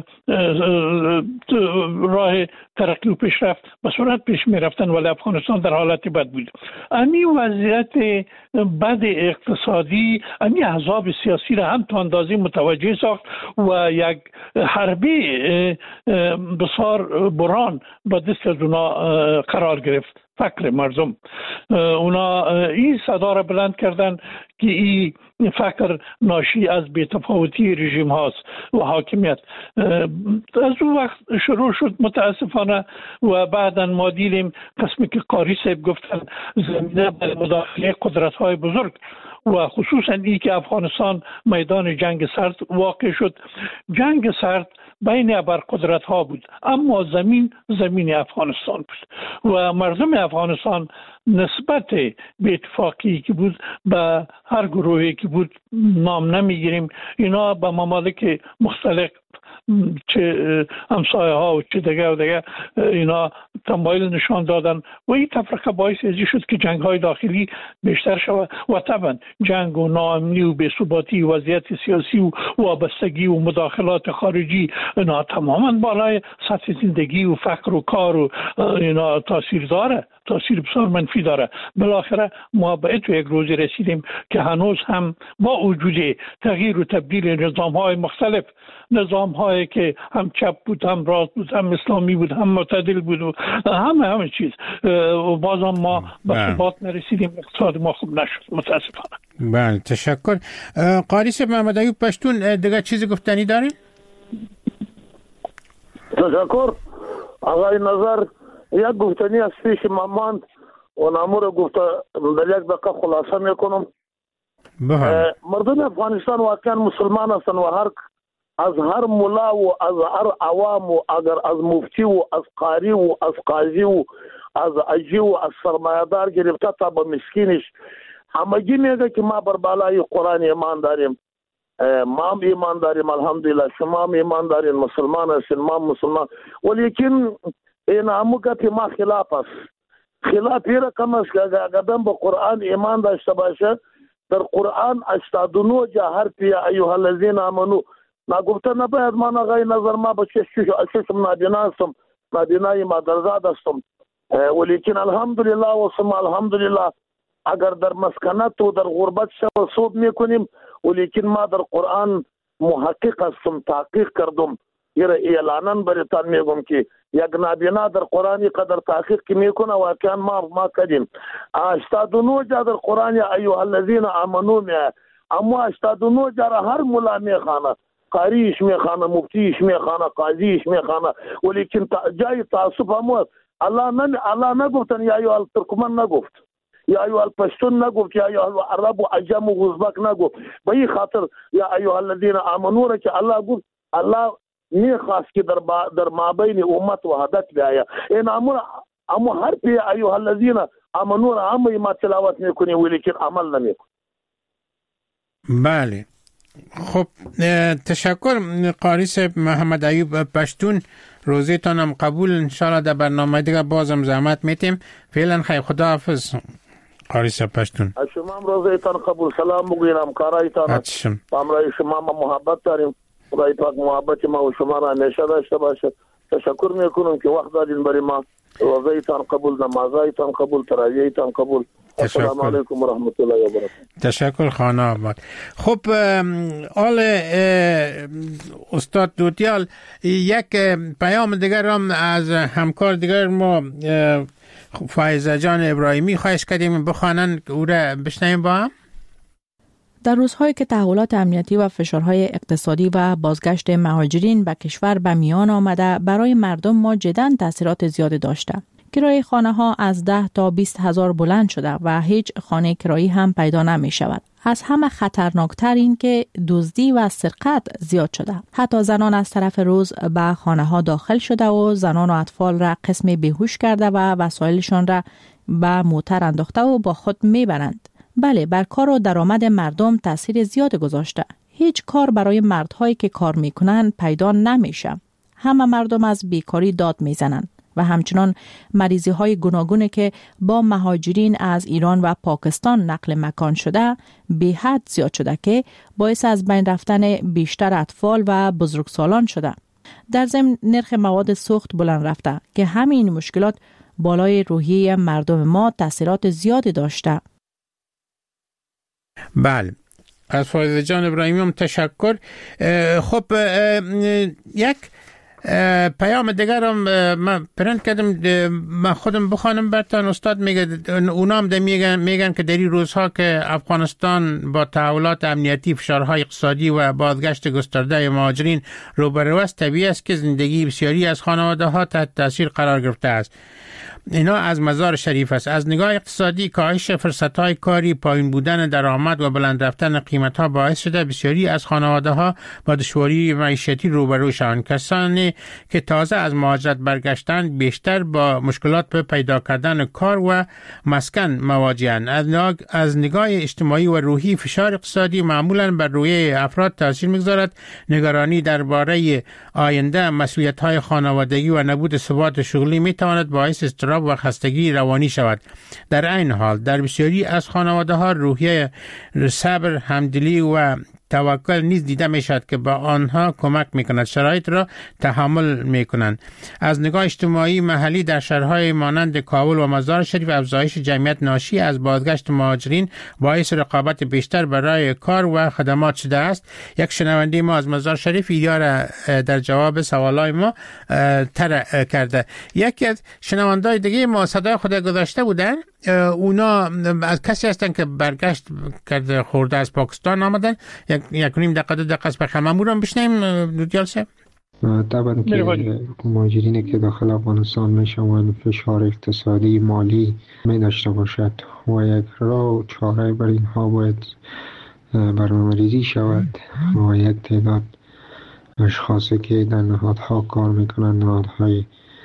راه ترقی و پیشرفت به سرعت پیش می رفتن، ولی افغانستان در حالت بد بود. همین وضعیت بد اقتصادی همین احزاب سیاسی را هم تا اندازه متوجه ساخت و یک حربه بسیار بران با دست از اونا قرار گرفت. فقر مردم، اونا این صدا را بلند کردن که این فقر ناشی از بی‌تفاوتی رژیم هاست و حاکمیت. از اون وقت شروع شد متاسفانه و بعدا ما دیدیم قسمی که قاری صاحب گفتن زمینه به مداخله قدرت های بزرگ و خصوصا این که افغانستان میدان جنگ سرد واقع شد. جنگ سرد بین ابرقدرت ها بود، اما زمین افغانستان بود و مردم افغانستان نسبت به اتفاقی که بود به هر گروهی که بود نام نمیگیریم، اینا به ممالک مختلف چه همسایه ها و چه دیگه و دیگه اینا تمایل نشان دادن و این تفرقه باعث ازی شد که جنگ های داخلی بیشتر شود و طبعا جنگ و ناامنی و بی‌ثباتی و وضعیت سیاسی و وابستگی و مداخلات خارجی اینا تماما بالای سطح زندگی و فقر و کار و اینا تاثیر داره، تاثیر بسیار منفی داره. بالاخره ما به تو یک روزی رسیدیم که هنوز هم با وجود تغییر و تبدیل نظام های مختلف، نظام هایی که هم چپ بود، هم راست بود، هم اسلامی بود، هم معتدل بود و همه چیز، و بازم ما به ثبات نرسیدیم، اقتصاد ما خوب نشد متاسفانه. بله تشکر. قاری صاحب محمد ایوب پشتون دیگه چیزی گفتنی دارین؟ تشکر. آقای نظر یک گفتنی از پیش من ماند و نامور گفته در یک دقیقه خلاصه میکنم. مردم افغانستان واقعا مسلمان هستن و از هر ملا و از هر عوام و اگر از مفتی و از قاری و از قاضی و از اجی و از سرمایه‌دار گرفته تا به مسکینش همگی میگه که ما بر بالای قرآن ایمان داریم. ما هم ایمان داریم الحمدلله، شما هم ایمان دارین، مسلمان هستین، ما مسلمان، ولیکن این همو گپی ما خلاف است. خلاف این رقم است که قدم به قرآن ایمان داشته باشه، در قرآن 89 جا حرف یا ایها الذین آمنو نگفته نباید من آقای نظر ما به چشم نابینا هستم، نابینای مادرزاد هستم، ولیکن الحمدلله و ثم الحمدلله اگر در مسکنت و در غربت شب صوب میکنیم، ولیکن ما در قرآن محقق هستم، تحقیق کردم. اعلانا برایتان میگم که یک نابینا در قرآن قدر تحقیق که میکنه واقعا ما کردیم. 89 جا در قرآن ایها الذین آمنو میه، اما 89 جا هر ملا میخانه، قاریش میخانه، مفتیش میخانه، قاضیش میخانه، ولیکن جای تعصب هم الله نگفتن یا ایها الترکمن نگفت، یا ایها الپشتون نگفت، یا ایها العرب و عجم و ازبک نگفت. به این خاطر یا ایها الذین آمنو را که الله گفت، الله میخواست که در مابین امت وحدت بیاید. این اما هر پی ایها الذین آمنو را همه ما تلاوت میکنیم ولیکن عمل نمیکنیم. بله، خب تشکر قاری صاحب محمد ایوب پشتون. روزیتان هم قبول، انشاءالله در برنامه دیگه بازم زحمت میتیم. فعلا خیر، خدا حافظ قاری صاحب پشتون. شما هم روزیتان قبول. سلام بگوین همکارایتان، امرای شما ما محبت داریم. خدای پاک محبت ما و شما را همیشه داشته باشه. تشکر میکنم که وقت دادین برای ما. روزیتان قبول، نمازایتان قبول، تراویحتان قبول. السلام علیکم و رحمت الله و برکاته. تشکر خانه آباد. خب آل استاد دوتیال، یک پیام دیگر هم از همکار دیگر ما فایزه جان ابراهیمی خواهش کردیم بخوانن، او را بشنویم با هم. در روزهایی که تحولات امنیتی و فشارهای اقتصادی و بازگشت مهاجرین به کشور به میان آمده، برای مردم ما جداً تاثیرات زیادی داشته. کرایه خانه ها از 10 تا 20 هزار بلند شده و هیچ خانه کرایی هم پیدا نمی شود. از همه خطرناکتر این که دزدی و سرقت زیاد شده. حتی زنان از طرف روز به خانه ها داخل شده و زنان و اطفال را قسم بیهوش کرده و وسایلشان را به موتر انداخته و با خود می برند. بله، بر کار و درآمد مردم تاثیر زیاد گذاشته. هیچ کار برای مردهایی که کار میکنن پیدا نمیشه. همه مردم از بیکاری داد میزنند و همچنان مریضی های گوناگونی که با مهاجرین از ایران و پاکستان نقل مکان شده به حد زیاد شده که باعث از بین رفتن بیشتر اطفال و بزرگسالان شده. در ضمن نرخ مواد سوخت بلند رفته که همین مشکلات بالای روحیه مردم ما تاثیرات زیادی داشته. بله، از فایزه جان ابراهیمی هم تشکر. خب یک پیام دیگر هم من پرنت کردم، من خودم بخوانم براتون. استاد میگه اونا هم میگن که در این روزها که افغانستان با تحولات امنیتی، فشارهای اقتصادی و بازگشت گسترده مهاجرین روبرو است، طبیعی است که زندگی بسیاری از خانواده ها تحت تاثیر قرار گرفته است. اینا از مزار شریف است. از نگاه اقتصادی، کاهش فرصت‌های کاری، پایین بودن درآمد و بلند رفتن قیمت‌ها باعث شده بسیاری از خانواده‌ها با دشواری معیشتی روبرو شوند. کسانی که تازه از مهاجرت برگشتند بیشتر با مشکلات به پیدا کردن کار و مسکن مواجه‌اند. از نگاه اجتماعی و روحی، فشار اقتصادی معمولاً بر روحیه افراد تاثیر می‌گذارد. نگرانی درباره آینده، مسئولیت‌های خانوادگی و نبود ثبات شغلی می‌تواند باعث اضطراب و خستگی روانی شود. در این حال در بسیاری از خانواده ها روحیه صبر، همدلی و توکل نیز دیده می شود که با آنها کمک می کند شرایط را تحمل می کنند. از نگاه اجتماعی، محلی در شهرهای مانند کابل و مزار شریف افزایش جمعیت ناشی از بازگشت مهاجرین باعث رقابت بیشتر برای کار و خدمات شده است. یک شنونده ما از مزار شریف ایدیا در جواب سوالای ما طرح کرده. یکی از شنونده‌های دیگه ما صدای خود گذاشته بودن، اونا از کسی هستن که برگشت کرده خورده از پاکستان آمدن. یک نیم دقیقه 2 دقیقه است بخیر. مامور هم بشنیم دوتیال صاحب. طبعا که مهاجرینی که داخل افغانستان میشوند فشار اقتصادی، مالی می داشته باشد و یک راه و چاره بر اینها باید برنامه‌ریزی شود و یک تعداد اشخاصی که در نهادها کار میکنند، نهادهای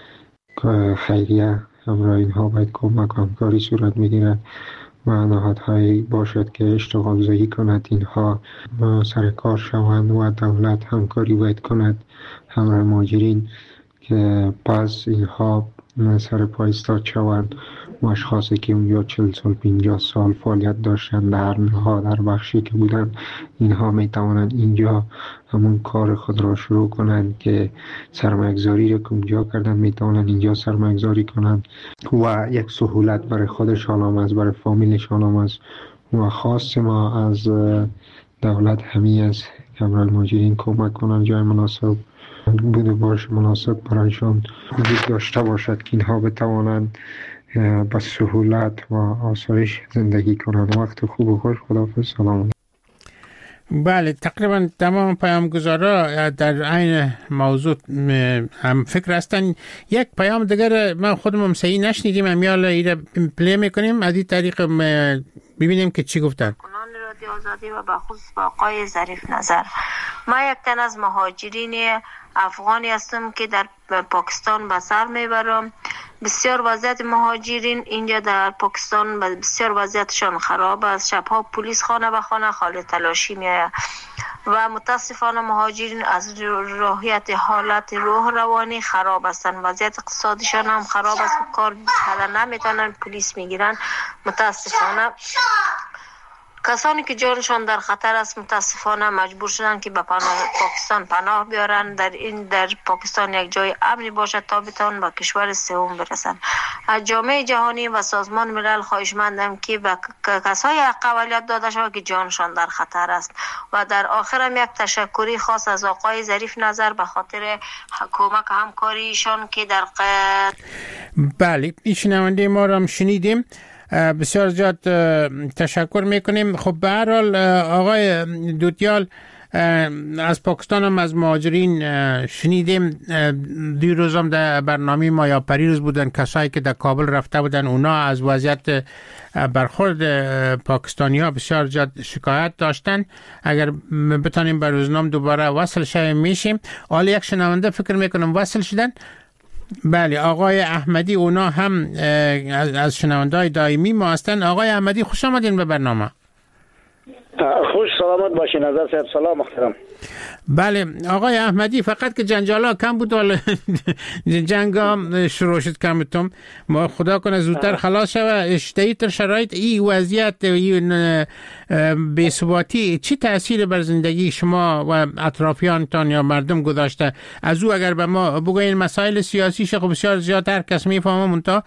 خیریه، همراه اینها باید کمک و همکاری صورت میگیرد و نهادهایی باشد که اشتغال زایی کند، اینها سر کار شوند و دولت همکاری باید کند همراه مهاجرین که پس اینها سر پا ایستاد شوند. اشخاصی که اونجا 40 سال 50 سال فعالیت داشتن در نهاد در بخشی که بودن، اینها می توانند اینجا همون کار خود را شروع کنند که سرمایه‌گذاری را که اونجا کردن می توانند اینجا سرمایه‌گذاری کنند و یک سهولت برای خودشان هم است، برای فامیلشان هم است. و خواست ما از دولت همین است که برای مهاجرین کمک کنند، جای مناسب بوده باشه، مناسب برایشان وجود داشته باشد که اینها بتوانند با سهولت و آسایش زندگی کنند. وقت خوب و خوش. خداحافظ. سلام. بله، تقریبا تمام پیامگذارا در عین موضوع هم فکر هستن. یک پیام دیگر من خودم صحیح نشنیدیم، امیال ایره پلی میکنیم از این طریق ببینیم که چی گفتن. رادیو آزادی و بخصوص با آقای ظریف نظر، من یک تن از مهاجرین افغانی هستم که در پاکستان به سر میبرم. بسیار وضعیت مهاجرین اینجا در پاکستان بسیار وضعیتشان خراب است. شبها پلیس خانه به خانه خالی تلاشی میآید و متاسفانه مهاجرین از راحیت حالت روح روانی خراب هستند. وضعیت اقتصادیشان هم خراب است، کار کردن نمیتونن، پلیس میگیرن. متاسفانه کسانی که جانشان در خطر است متاسفانه مجبور شدن که به پاکستان پناه بیارن. در پاکستان یک جای امنی باشد تا بتوان به کشور سوم برسند. از جامعه جهانی و سازمان ملل خواهشمندم که به کسای اقلیت داده شود که جانشان در خطر است. و در آخر هم یک تشکری خاص از آقای ظریف نظر به خاطر کمک همکاریشان که در بله، این شنونده ما را هم شنیدیم. بسیار زیاد تشکر میکنیم. خب به هر حال آقای دوتیال از پاکستان هم از مهاجرین شنیدیم. دیروز هم در برنامه ما یا پریروز بودن کسایی که در کابل رفته بودن، اونا از وضعیت برخورد پاکستانی ها بسیار زیاد شکایت داشتن. اگر بتانیم به روزنامه دوباره وصل شویم میشیم. حالا یک شنونده فکر میکنم وصل شدن. بله، آقای احمدی، اونا هم از شنونده‌های دائمی ما هستن. آقای احمدی خوش آمدین به برنامه. خوش سلامت باشین. نظر صاحب سلام محترم. بله آقای احمدی، فقط که جنجالا کم بود، حالا جنگ هم شروع شد کمتم. ما خدا کنه زودتر خلاص شوه. اشتهی تر شرایط این وضعیت این بی‌ثباتی چی تأثیر بر زندگی شما و اطرافیانتان یا مردم گذاشته؟ از او اگر به ما بگوین مسائل سیاسی خب بسیار زیاد هر کس میفهمه، منتها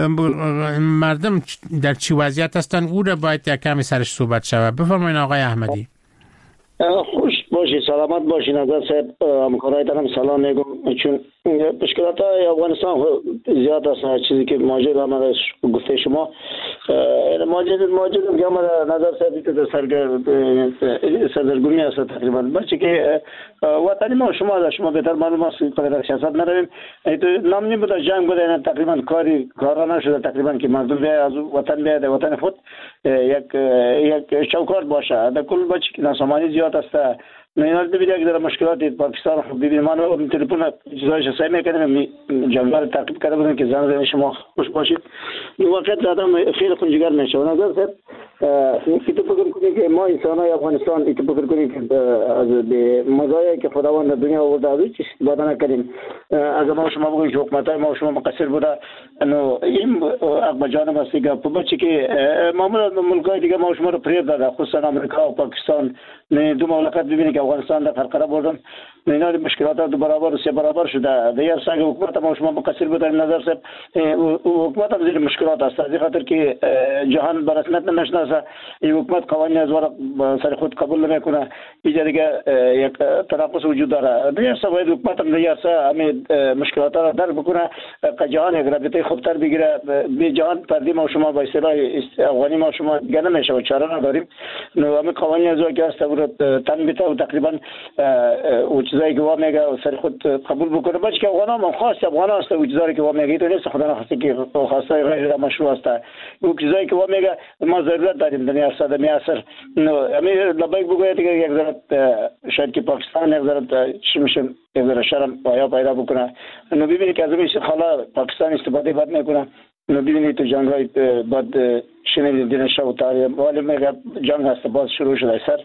مردم در چی وضعیت هستن او را باید یک کمی سرش صحبت شود. بفرمایید آقای احمدی. خوش باشی، سلامت باشی. نظر صاحب همکارایتان هم سلام میگم. چون مشکلات های افغانستان زیاد است. چیزی که ماجد آمده گفته شما ماجد که آمده نظر صاحب که سردرگمی است تقریبا. بچه که وطنی ما شما بهتر معلوم است که در سیاست نرویم. نام نیم بوده، جنگ بوده، تقریبا کارا نشده تقریبا که مردم بیا از وطن بیاید وطن خود یک چوکار باشه. در کل بچه که ناسامانی زیاد است. نه ببینید اگر مشکلات پاکستان خب ببینید من تلفن چیزایش سعی میکنم جنبال تعقیب کرده بودم که زنگ شما خوش باشید. این وقت آدم خیلی خونجگر میشه. نظر صاحب این تو فکر کنید که ما انسانای افغانستان این فکر کنید که از مزایایی که خداوند در دنیا آورده از هیچ استفاده نکردیم. اگر ما شما بگویید حکومتای ما شما مقصر بوده، انو این اقبا جانب است که بچه که معمولا ملکای دیگه ما شما رو فریب داده، خصوصا آمریکا و پاکستان. نه دو مملکت ببینید که افغانستان در فرقره بردن، اینا مشکلات دو برابر و سه برابر شده. دیگر سگ حکومت ما شما مقصر بوده. نظر صاحب حکومت هم زیر مشکلات است، از خاطر که جهان به رسمیت نمیشناسه. این حکومت قوانین از ورق سر خود قبول نمیکنه. اینجا دیگه یک تناقض وجود داره. دیگر باید حکومت هم دیگر همین مشکلات را درک بکنه که جهان یک رابطه خوبتر بگیره. به جهان پردی ما شما با اصطلاح افغانی ما شما دیگه نمیشه و چاره نداریم. همین قوانین از ورق است تن بیته و تقریبا او چیزایی که میگه سر خود قبول بکنه. بچه که افغان هم خاص افغان است و چیزایی که میگه تو نیست خدا نخواسته که خواسته غیر مشروع است. او چیزایی که میگه ما ضرورت داریم دنیا صد میاسر. همین لبیک بگوید که یک ذره شاید که پاکستان یک ذره چی میشه یک ذره شرم پایا پیدا بکنه. نو ببینید که از این حالا پاکستان استفاده بد میکنه. نو ببینید تو جنگای بد شنیدین دین شو تاریخ ولی میگه جنگ است باز شروع شده سر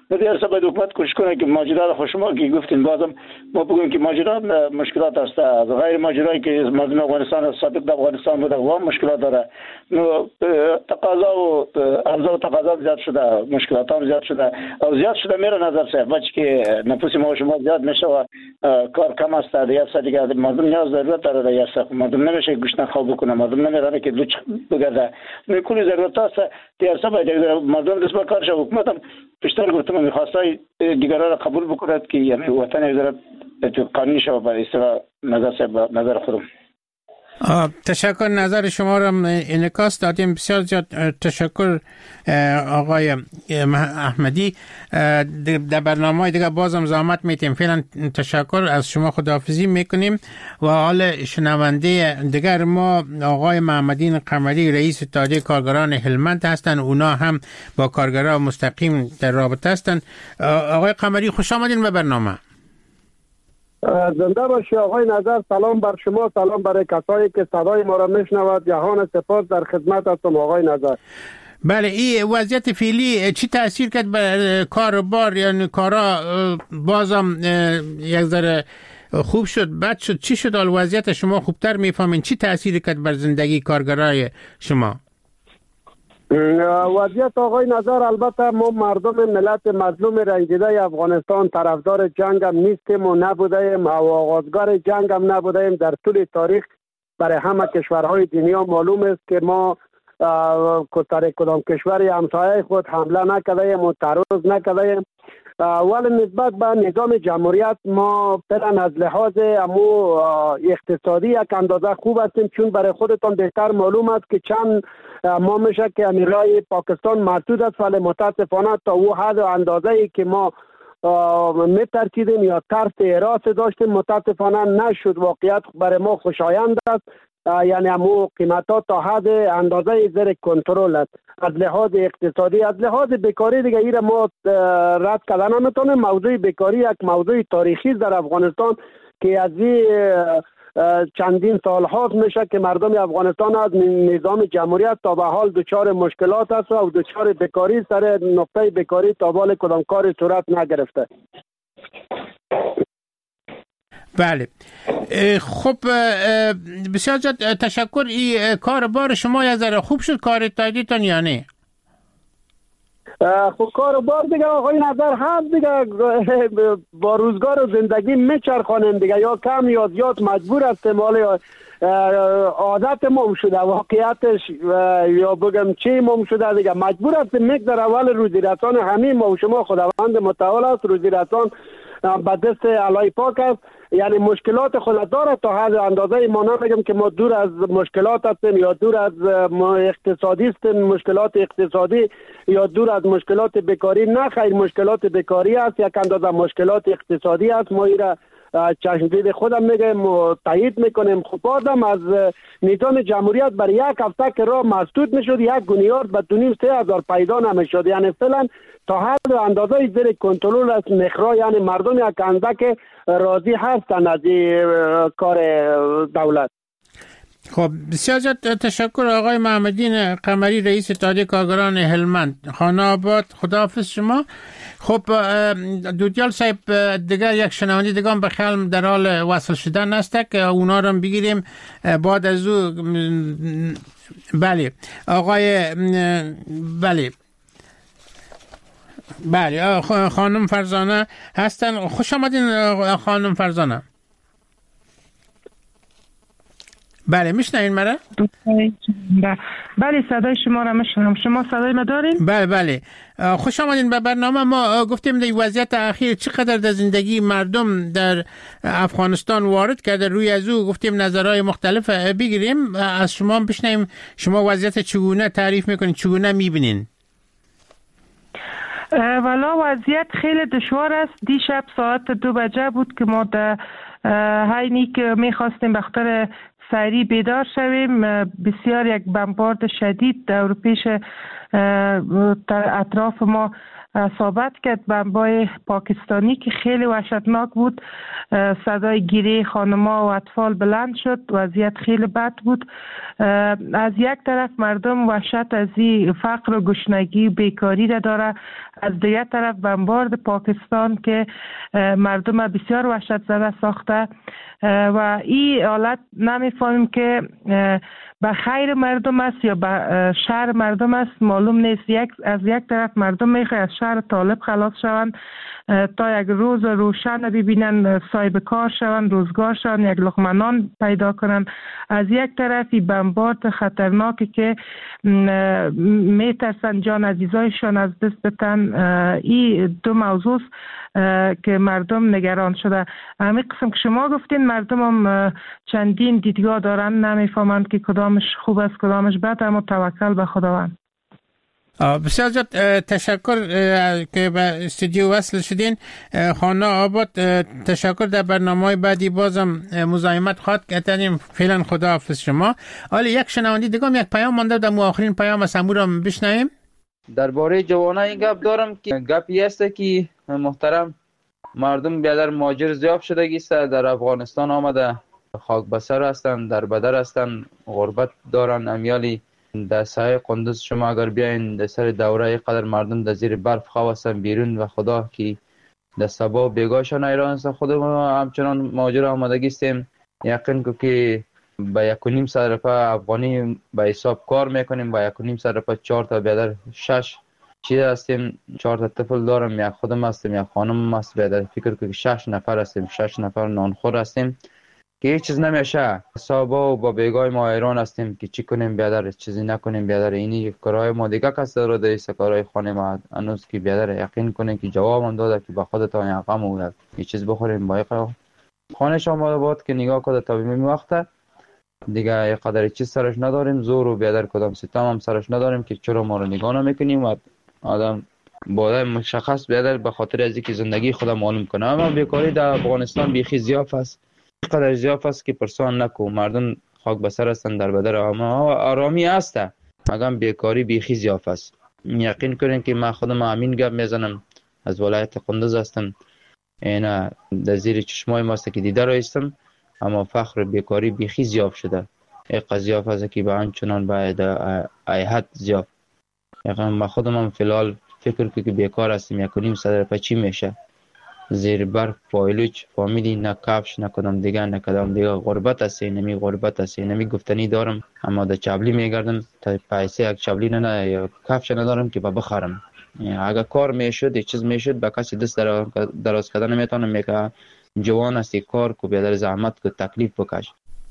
در سبب حکومت کوشش کنه که ماجرا را شما که گفتین بازم ما بگویم که ماجرا مشکلات است. از غیر ماجرایی که مردم افغانستان سابق در افغانستان بوده و مشکلات داره. تقاضا و عرضه و تقاضا زیاد شده، مشکلات هم زیاد شده و زیاد شده میره نظر صاحب بچه که نفوس ما و شما زیاد میشه و کار کم است. یا دیگه مردم نیاز ضرورت داره. یا مردم نمیشه گوشت خواب بکنه، مردم نمیره که لوچ بگرده. کلی ضرورت است که سبب مردم دست به کارش. حکومت هم پیشتر گفتم می‌خواستای دیگران را قبول بکند که یعنی وطن یک قانونی شود. به اصطلاح نظر خودم. تشکر، نظر شما را انعکاس دادیم. بسیار زیاد تشکر آقای احمدی. در برنامه دیگه بازم زحمت میتیم. فعلا تشکر از شما، خداحافظی میکنیم. و حال شنونده دیگر ما آقای محمدین قمری، رئیس اتحادیه کارگران هلمند هستند. اونا هم با کارگران مستقیم در رابطه هستند. آقای قمری خوش آمدین به برنامه. زنده باشی آقای نظر. سلام بر شما، سلام برای کسایی که صدای ما را میشنود. جهان سپاس، در خدمت هستم آقای نظر. بله، این وضعیت فعلی چی تاثیر کرد بر کار و بار؟ یعنی کارا بازم یک ذره خوب شد، بد شد، چی شد؟ حال وضعیت شما خوبتر میفهمین. چی تاثیر کرد بر زندگی کارگرای شما؟ وضعیت آقای نظر، البته ما مردم ملت مظلوم رنجیده افغانستان طرفدار جنگ هم نیستیم و نبودیم و آغازگر جنگ هم نبودیم. در طول تاریخ برای همه کشورهای دنیا معلوم است که ما سر کدام کشوری همسایه خود حمله نکردیم و تعرض نکردیم. ولی نسبت به نظام جمهوریت ما فعلا از لحاظ اقتصادی یک اندازه خوب هستیم، چون برای خودتان بهتر معلوم است که چند ما میشه که امیرای پاکستان محدود است، ولی متاسفانه تا او حد و اندازه ای که ما میترکیدیم یا ترس حراس داشتیم متاسفانه نشد. واقعیت برای ما خوشایند است، یعنی همو قیمتات تا حد اندازه زیر کنترل است. از لحاظ اقتصادی، از لحاظ بیکاری دیگه ایره ما رد کردن نمیتونیم. موضوع بیکاری یک موضوع تاریخی در افغانستان که از چندین سال هاست میشه که مردم افغانستان از نظام جمهوریت تا به حال دچار مشکلات است و دچار بیکاری سر نقطه بیکاری تا بال کدام کار صورت نگرفته. بله، خب بسیار زیاد تشکر. این کار بار شما یه ذره خوب شد، کار اتحادیتان یا نه؟ خب کار بار دیگه آقای نظر هست دیگه، با روزگار و زندگی میچرخانیم دیگه، یا کم یا زیاد مجبور هستیم. حالا عادت ما شده واقعیتش، یا بگم چی ما شده دیگه، مجبور هستیم. در اول روزی رسان همین ما و شما خداوند متعال است، روزی رسان به دست الهی پاک است. یعنی مشکلات خود داره تا حد اندازه. ما نمیگم که ما دور از مشکلات هستیم یا دور از اقتصادی هستیم، مشکلات اقتصادی یا دور از مشکلات بیکاری. نه خیر، مشکلات بیکاری است، یک اندازه مشکلات اقتصادی است. ما ایرا چشم دید خودم میگم و تایید میکنیم. خب آدم از نظام جمهوریت برای یک هفته که راه مسدود میشد، یک گونیار به 2,500 پیدا نمیشد. یعنی فعلا تا حد اندازه زیر کنترل است نخرا. یعنی مردم یک اندک راضی هستند از کار دولت. خب بسیار زیاد تشکر آقای محمدین قمری، رئیس اتحادیه کارگران هلمند خانه آباد. خداحافظ شما. خب دودیال صاحب، دیگر یک شنونده دیگه به خیال در حال وصل شدن است که اونا رو بگیریم بعد از او. بله آقای بله خانم فرزانه هستن. خوش آمدین خانم فرزانه. بله میشنین مرا؟ بله صدای شما را میشنم. شما صدای ما دارین؟ بله خوش آمدین به برنامه. ما گفتیم در وضعیت اخیر چقدر در زندگی مردم در افغانستان وارد کرده، روی از او گفتیم نظرهای مختلف بگیریم. از شما بشنیم شما وضعیت چگونه تعریف میکنین، چگونه میبینین؟ والا وضعیت خیلی دشوار است. دیشب ساعت 2 بجه بود که ما در حینی که میخواستیم بخاطر سری بیدار شویم، بسیار یک بمبارد شدید در پیش در اطراف ما اصابت کرد. بمبای پاکستانی که خیلی وحشتناک بود، صدای گریه خانم‌ها و اطفال بلند شد، وضعیت خیلی بد بود. از یک طرف مردم وحشت از این فقر و گشنگی و بیکاری را داره، از دیگر طرف بمبارد پاکستان که مردم بسیار وحشت زده ساخته و این حالت نمیفهمیم که به خیر مردم است یا به شر مردم است، معلوم نیست. از یک طرف مردم میخواه از شر طالب خلاص شوند تا یک روز روشن ببینن، صاحب کار شوند، روزگار شوند، یک لقمه نان پیدا کنن. از یک طرفی بمبارد خطرناکی که میترسن جان عزیزایشان از دست بتن. این دو موضوع که مردم نگران شده. همین قسم که شما گفتین مردم هم چندین دیدگاه دارن، نمیفهمند که کدامش خوب است کدامش بد، اما توکل به خداوند. بسیار زیاد تشکر که به استودیو وصل شدین. خانه آباد تشکر. در برنامه بعدی بازم مزاحمت خواهد کردیم. فعلا خداحافظ شما. حالا یک شنونده دیگه هم یک پیام مانده، در آخرین پیام از امور هم بشنویم. درباره جوانان این گپ دارم که گپی است که محترم مردم بیادر مهاجر زیاد شدگی است، در افغانستان آمده خاک بسر هستند، در بدر هستند، غربت دارن. امیالی در سایه قندوز شما اگر بیاین در سر دوره قدر مردم در زیر برف خواستن بیرون و خدا که در سبا بیگاشان ایران است. خود ما همچنان مهاجر آمدگی استیم. یقین که با 1.5 صرفه افغانی به حساب کار میکنیم، با 1.5 صرفه 4 تا بیادر 6 چیز هستیم، 4 تا طفل دارم، یک خودم هستیم، یک خانم هست. بیادر فکر که 6 نفر هستیم، 6 نفر نانخور هستیم که هیچ چیز نمیشه. حسابا و با بیگای ما ایران هستیم که چی کنیم بیادر، چیزی نکنیم بیادر. اینی کارهای ما دیگه کس رو دیست کارهای خانه ما هنوز که بیادر یقین کنیم که جواب هم داده که با خودتان یک غم و یک چیز بخوریم با یک خانه شما بود که نگاه کنه تا بیم وقته دیگه یک قدر چیز سرش نداریم، زور و بیادر کدام ستم هم سرش نداریم که چرا ما رو نگاه نمیکنیم و آدم باید مشخص بیادر به خاطر از اینکه زندگی خودم معلوم کنه. اما بیکاری در افغانستان بیخی زیاف است، قدر زیاف است که پرسان نکو. مردم خاک بسر هستن در بدر، اما آرامی است مگر بیکاری بیخی زیاف است. یقین کنین که من خودم همین گپ میزنم، از ولایت قندوز هستم، اینا در زیر چشمای ماست که دیده رایستم، اما فقر بیکاری بیخی زیاف شده. این قضیه است که به همچنان باید ایحد زیاف. یقین من خودم هم فیلال فکر که بیکار هستیم. 1.5 صرفه چی میشه؟ زیر برف پایلوچ فامیلی، نه کفش نه کدام دیگه نه کدام دیگه. غربت است، نمی غربت است. نمی گفتنی دارم اما در چبلی میگردم تا پیسه یک چبلی نه یا کفش ندارم که بخرم. اگر کار میشد یک چیز میشد به کسی دست دراز کردن نمیتونم. میگه جوان هستی کار کو، بیادر زحمت کو، تکلیف بکش.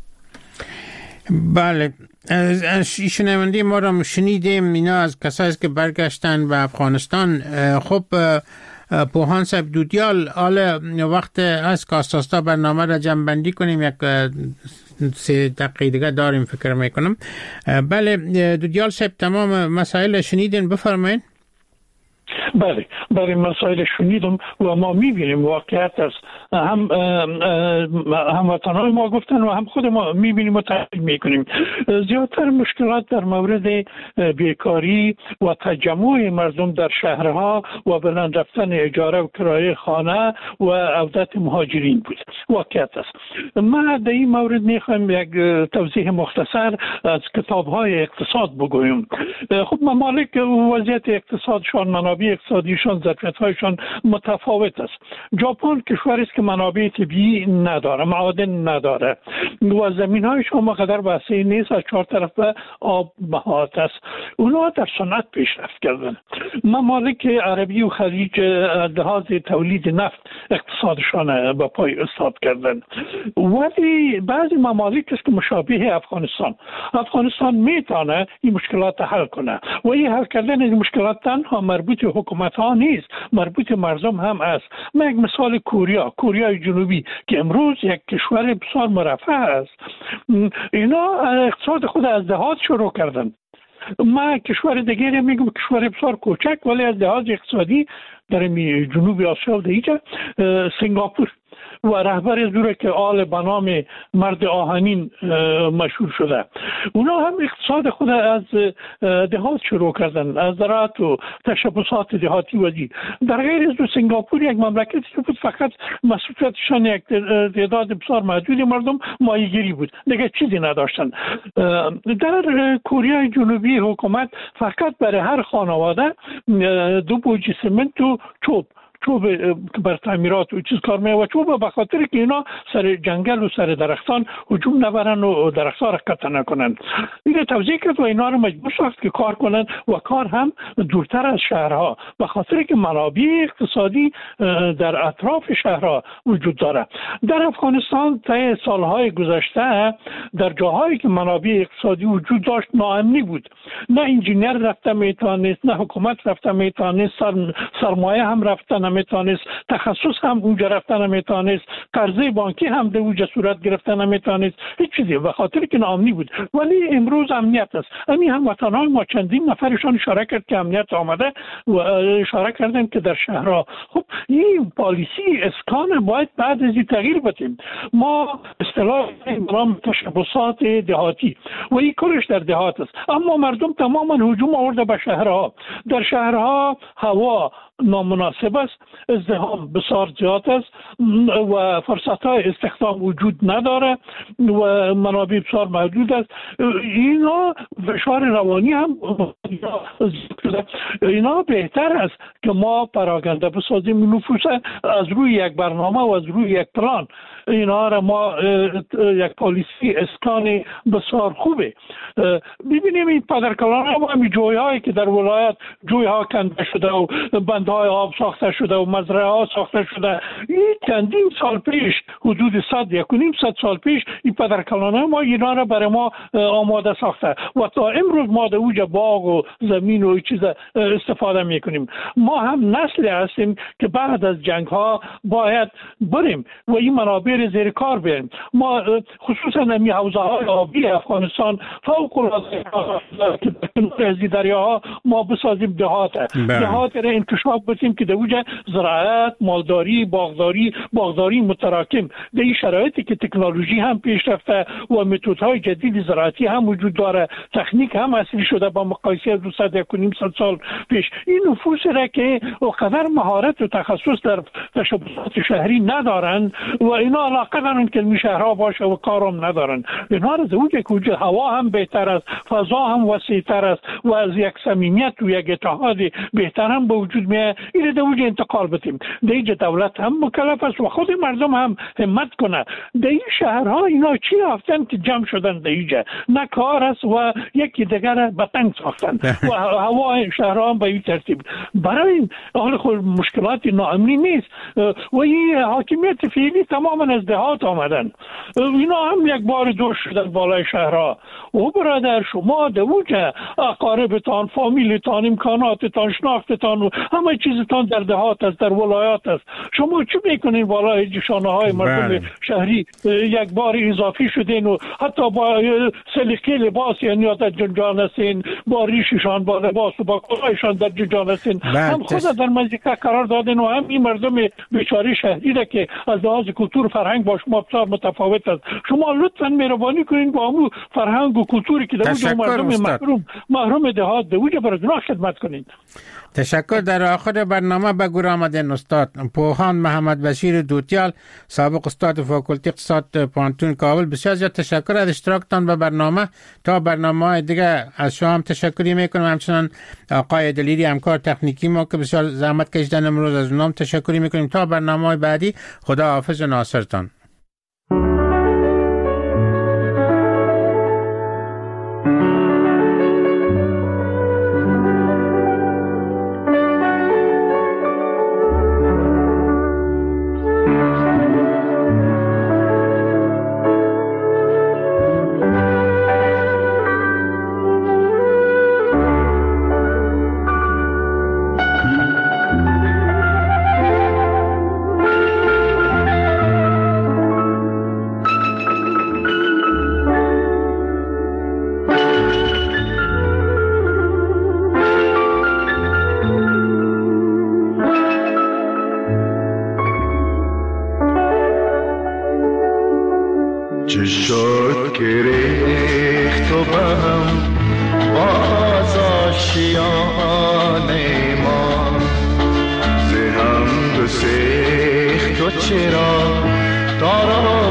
بله، از شنونده ما را شنیدیم. اینا از کسایی که برگشتن به افغانستان. خب پوهان صاحب دودیال، حالا وقت از که اساسا برنامه را جمع بندی کنیم، یک 3 دقیقه دیگه داریم فکر میکنم. بله دودیال صاحب تمام مسائل شنیدین، بفرمایید. بله مسائل شنیدم و ما میبینیم واقعیت است. هم هموطنان ما گفتن و هم خود ما میبینیم و تحلیل میکنیم. زیادتر مشکلات در مورد بیکاری و تجمع مردم در شهرها و بلند رفتن اجاره و کرایه خانه و عودت مهاجرین بود. واقعیت است. من در این مورد میخوایم یک توضیح مختصر از کتاب‌های اقتصاد بگویم. خب ممالک وضعیت اقتصادشان، منابع اقتصادیشان، ظرفیت‌هایشان متفاوت است. ژاپن کشوری است که منابع طبیعی نداره، معادن نداره و زمین‌هایشان مقدر وسیع نیست، از 4 طرف به آب محاط است. اونها در صنعت پیشرفت کردن. ممالک عربی و خلیج لحاظ تولید نفت اقتصادشان به پای استاد کردن. ولی بعضی ممالک است که مشابه افغانستان میتونه این مشکلات حل کنه و این حل کردن این مشکلات تنها مربوط به حکومت ها نیست، مربوط مردم هم است. من یک مثال کوریای جنوبی که امروز یک کشور بسیار مرفه است، اینا اقتصاد خود از دهات شروع کردن. من کشور دیگری میگم کشور بسیار کوچک ولی از لحاظ اقتصادی در جنوب آسیا و دیگه سنگاپور و رهبر زوره که آل بنام مرد آهنین مشهور شده. اونا هم اقتصاد خود از دهات شروع کردن، از زراعت و تشبثات دهاتی وزی. در غیر از سنگاپور یک مملکتی بود فقط مسئولیتشان یک تعداد بسیار محدود مردم ماهیگیری بود، دیگه چیزی نداشتن. در کره جنوبی حکومت فقط برای هر خانواده 2 بوجی سمنت و چوب بر تعمیرات و چیز کار می‌کنه و چوب به خاطر که اینا سر جنگل و سر درختان هجوم نبرن و درخت‌ها را قطع نکنن. دیگه توزیع کرد و اینا رو مجبور ساخت که کار کنن و کار هم دورتر از شهرها، به خاطر که منابع اقتصادی در اطراف شهرها وجود داره. در افغانستان طی سالهای گذشته در جاهایی که منابع اقتصادی وجود داشت ناامنی بود، نه انجینیر رفته میتونست، نه حکومت رفته میتونست، سرمایه هم رفته نمیتونست، تخصص هم اونجا رفته نمیتونست، قرضه بانکی هم در اونجا صورت گرفته نمیتونست، هیچ چیزی، به خاطر که ناامنی بود. ولی امروز امنیت است. همین هموطنان ما چندین نفرشان اشاره کرد که امنیت آمده و اشاره کردن که در شهرها. خب این پالیسی اسکان باید بعد از این تغییر بدیم. ما اصطلاح نام تشبثات دهاتی و این کلش در دهات است، اما مردم تماما هجوم آورده به شهرها. در شهرها هوا نامناسب است، ازدحام بسیار زیاد است و فرصت‌های استخدام وجود نداره و منابع بسیار محدود است. اینا فشار روانی هم اینا بهتر است که ما پراکنده بسازیم نفوس از روی یک برنامه و از روی یک پلان. اینا را ما یک پالیسی اسکان بسیار خوبه. ببینیم این پدرکلان ها همین جوی‌هایی که در ولایت جوی‌ها کنده شده و بندهای آب ساخته شده و مزرعه ها ساخته شده، این چندین سال پیش، حدود 100 سال پیش این پدرکلان ها ما اینا را برای ما آماده ساخته و تا امروز ما در اوج باغ و زمین و چیز استفاده میکنیم. ما هم نسلی هستیم که بعد از جنگ ها باید بریم و این منابع زیر کار بیاریم. ما خصوصا همین حوزه های آبی افغانستان فوق العاده از دریاها ما بسازیم دهات را انکشاف بدیم که در اوج زراعت، مالداری، باغداری متراکم. در این شرایطی که تکنولوژی هم پیشرفته و متدهای جدید زراعتی هم وجود داره، تکنیک هم اصلی شده با مقایسه 200 سال پیش، این نفوس را که قدر مهارت و تخصص در تشبثات شهری ندارن و اینا علاقه دارن که این شهرها باشه و کارم ندارن. اینا را زوجه که هوا هم بهتر است، فضا هم وسیع‌تر است و از یک صمیمیت و یک اتحاد بهتر هم به وجود میاد. این در وجه انتقال بدیم. در اینجا دولت هم مکلف است و خود مردم هم همت کنه. در این شهرها اینا چی رفتن که جمع شدن در اینجا؟ نه کار است و یکی دیگر بطنگ ساختن و هوا شهرها هم به این ترتیب. برای این حال خود مشکلات ناامنی نیست و این حاکمیت فعلی تماما از دهات آمدن. اینا هم یک بار دور شدن بالای شهرها. و برادر شما در وجه اقاربتان، فامیلتان، امکاناتتان، شناختتان و همه چیزتان در دهات است، در ولایات است. شما چی میکنین بالای شانه های مردم شهری یک بار اضافی شدین و حتی با سلیقه لباس یعنی در جنجال هستین، با ریششان، با لباس و با کلاهشان در جنجال هستین. هم خود در مزیکا قرار دادن و هم این مردم بیچاره شهری را که از لحاظ کلتور فرهنگ با شما بسیار متفاوت است. شما لطفاً مهربانی کنین با همون فرهنگ و کلتوری که در اونجا مردم محروم دهات در اونجا برای اونا خدمت کنین. تشکر. در آخر برنامه به گور آمدین استاد پوهان محمد بشیر دوتیال، سابق استاد فاکولته اقتصاد پانتون کابل. بسیار زیاد تشکر از اشتراکتان به برنامه. تا برنامه دیگه از شما هم تشکری میکنم، همچنان آقای دلیری همکار تکنیکی ما که بسیار زحمت کشیدن امروز، از اونام تشکری میکنیم. تا برنامه بعدی، خدا حافظ و ناصرتان. سیخ تو چرا دارا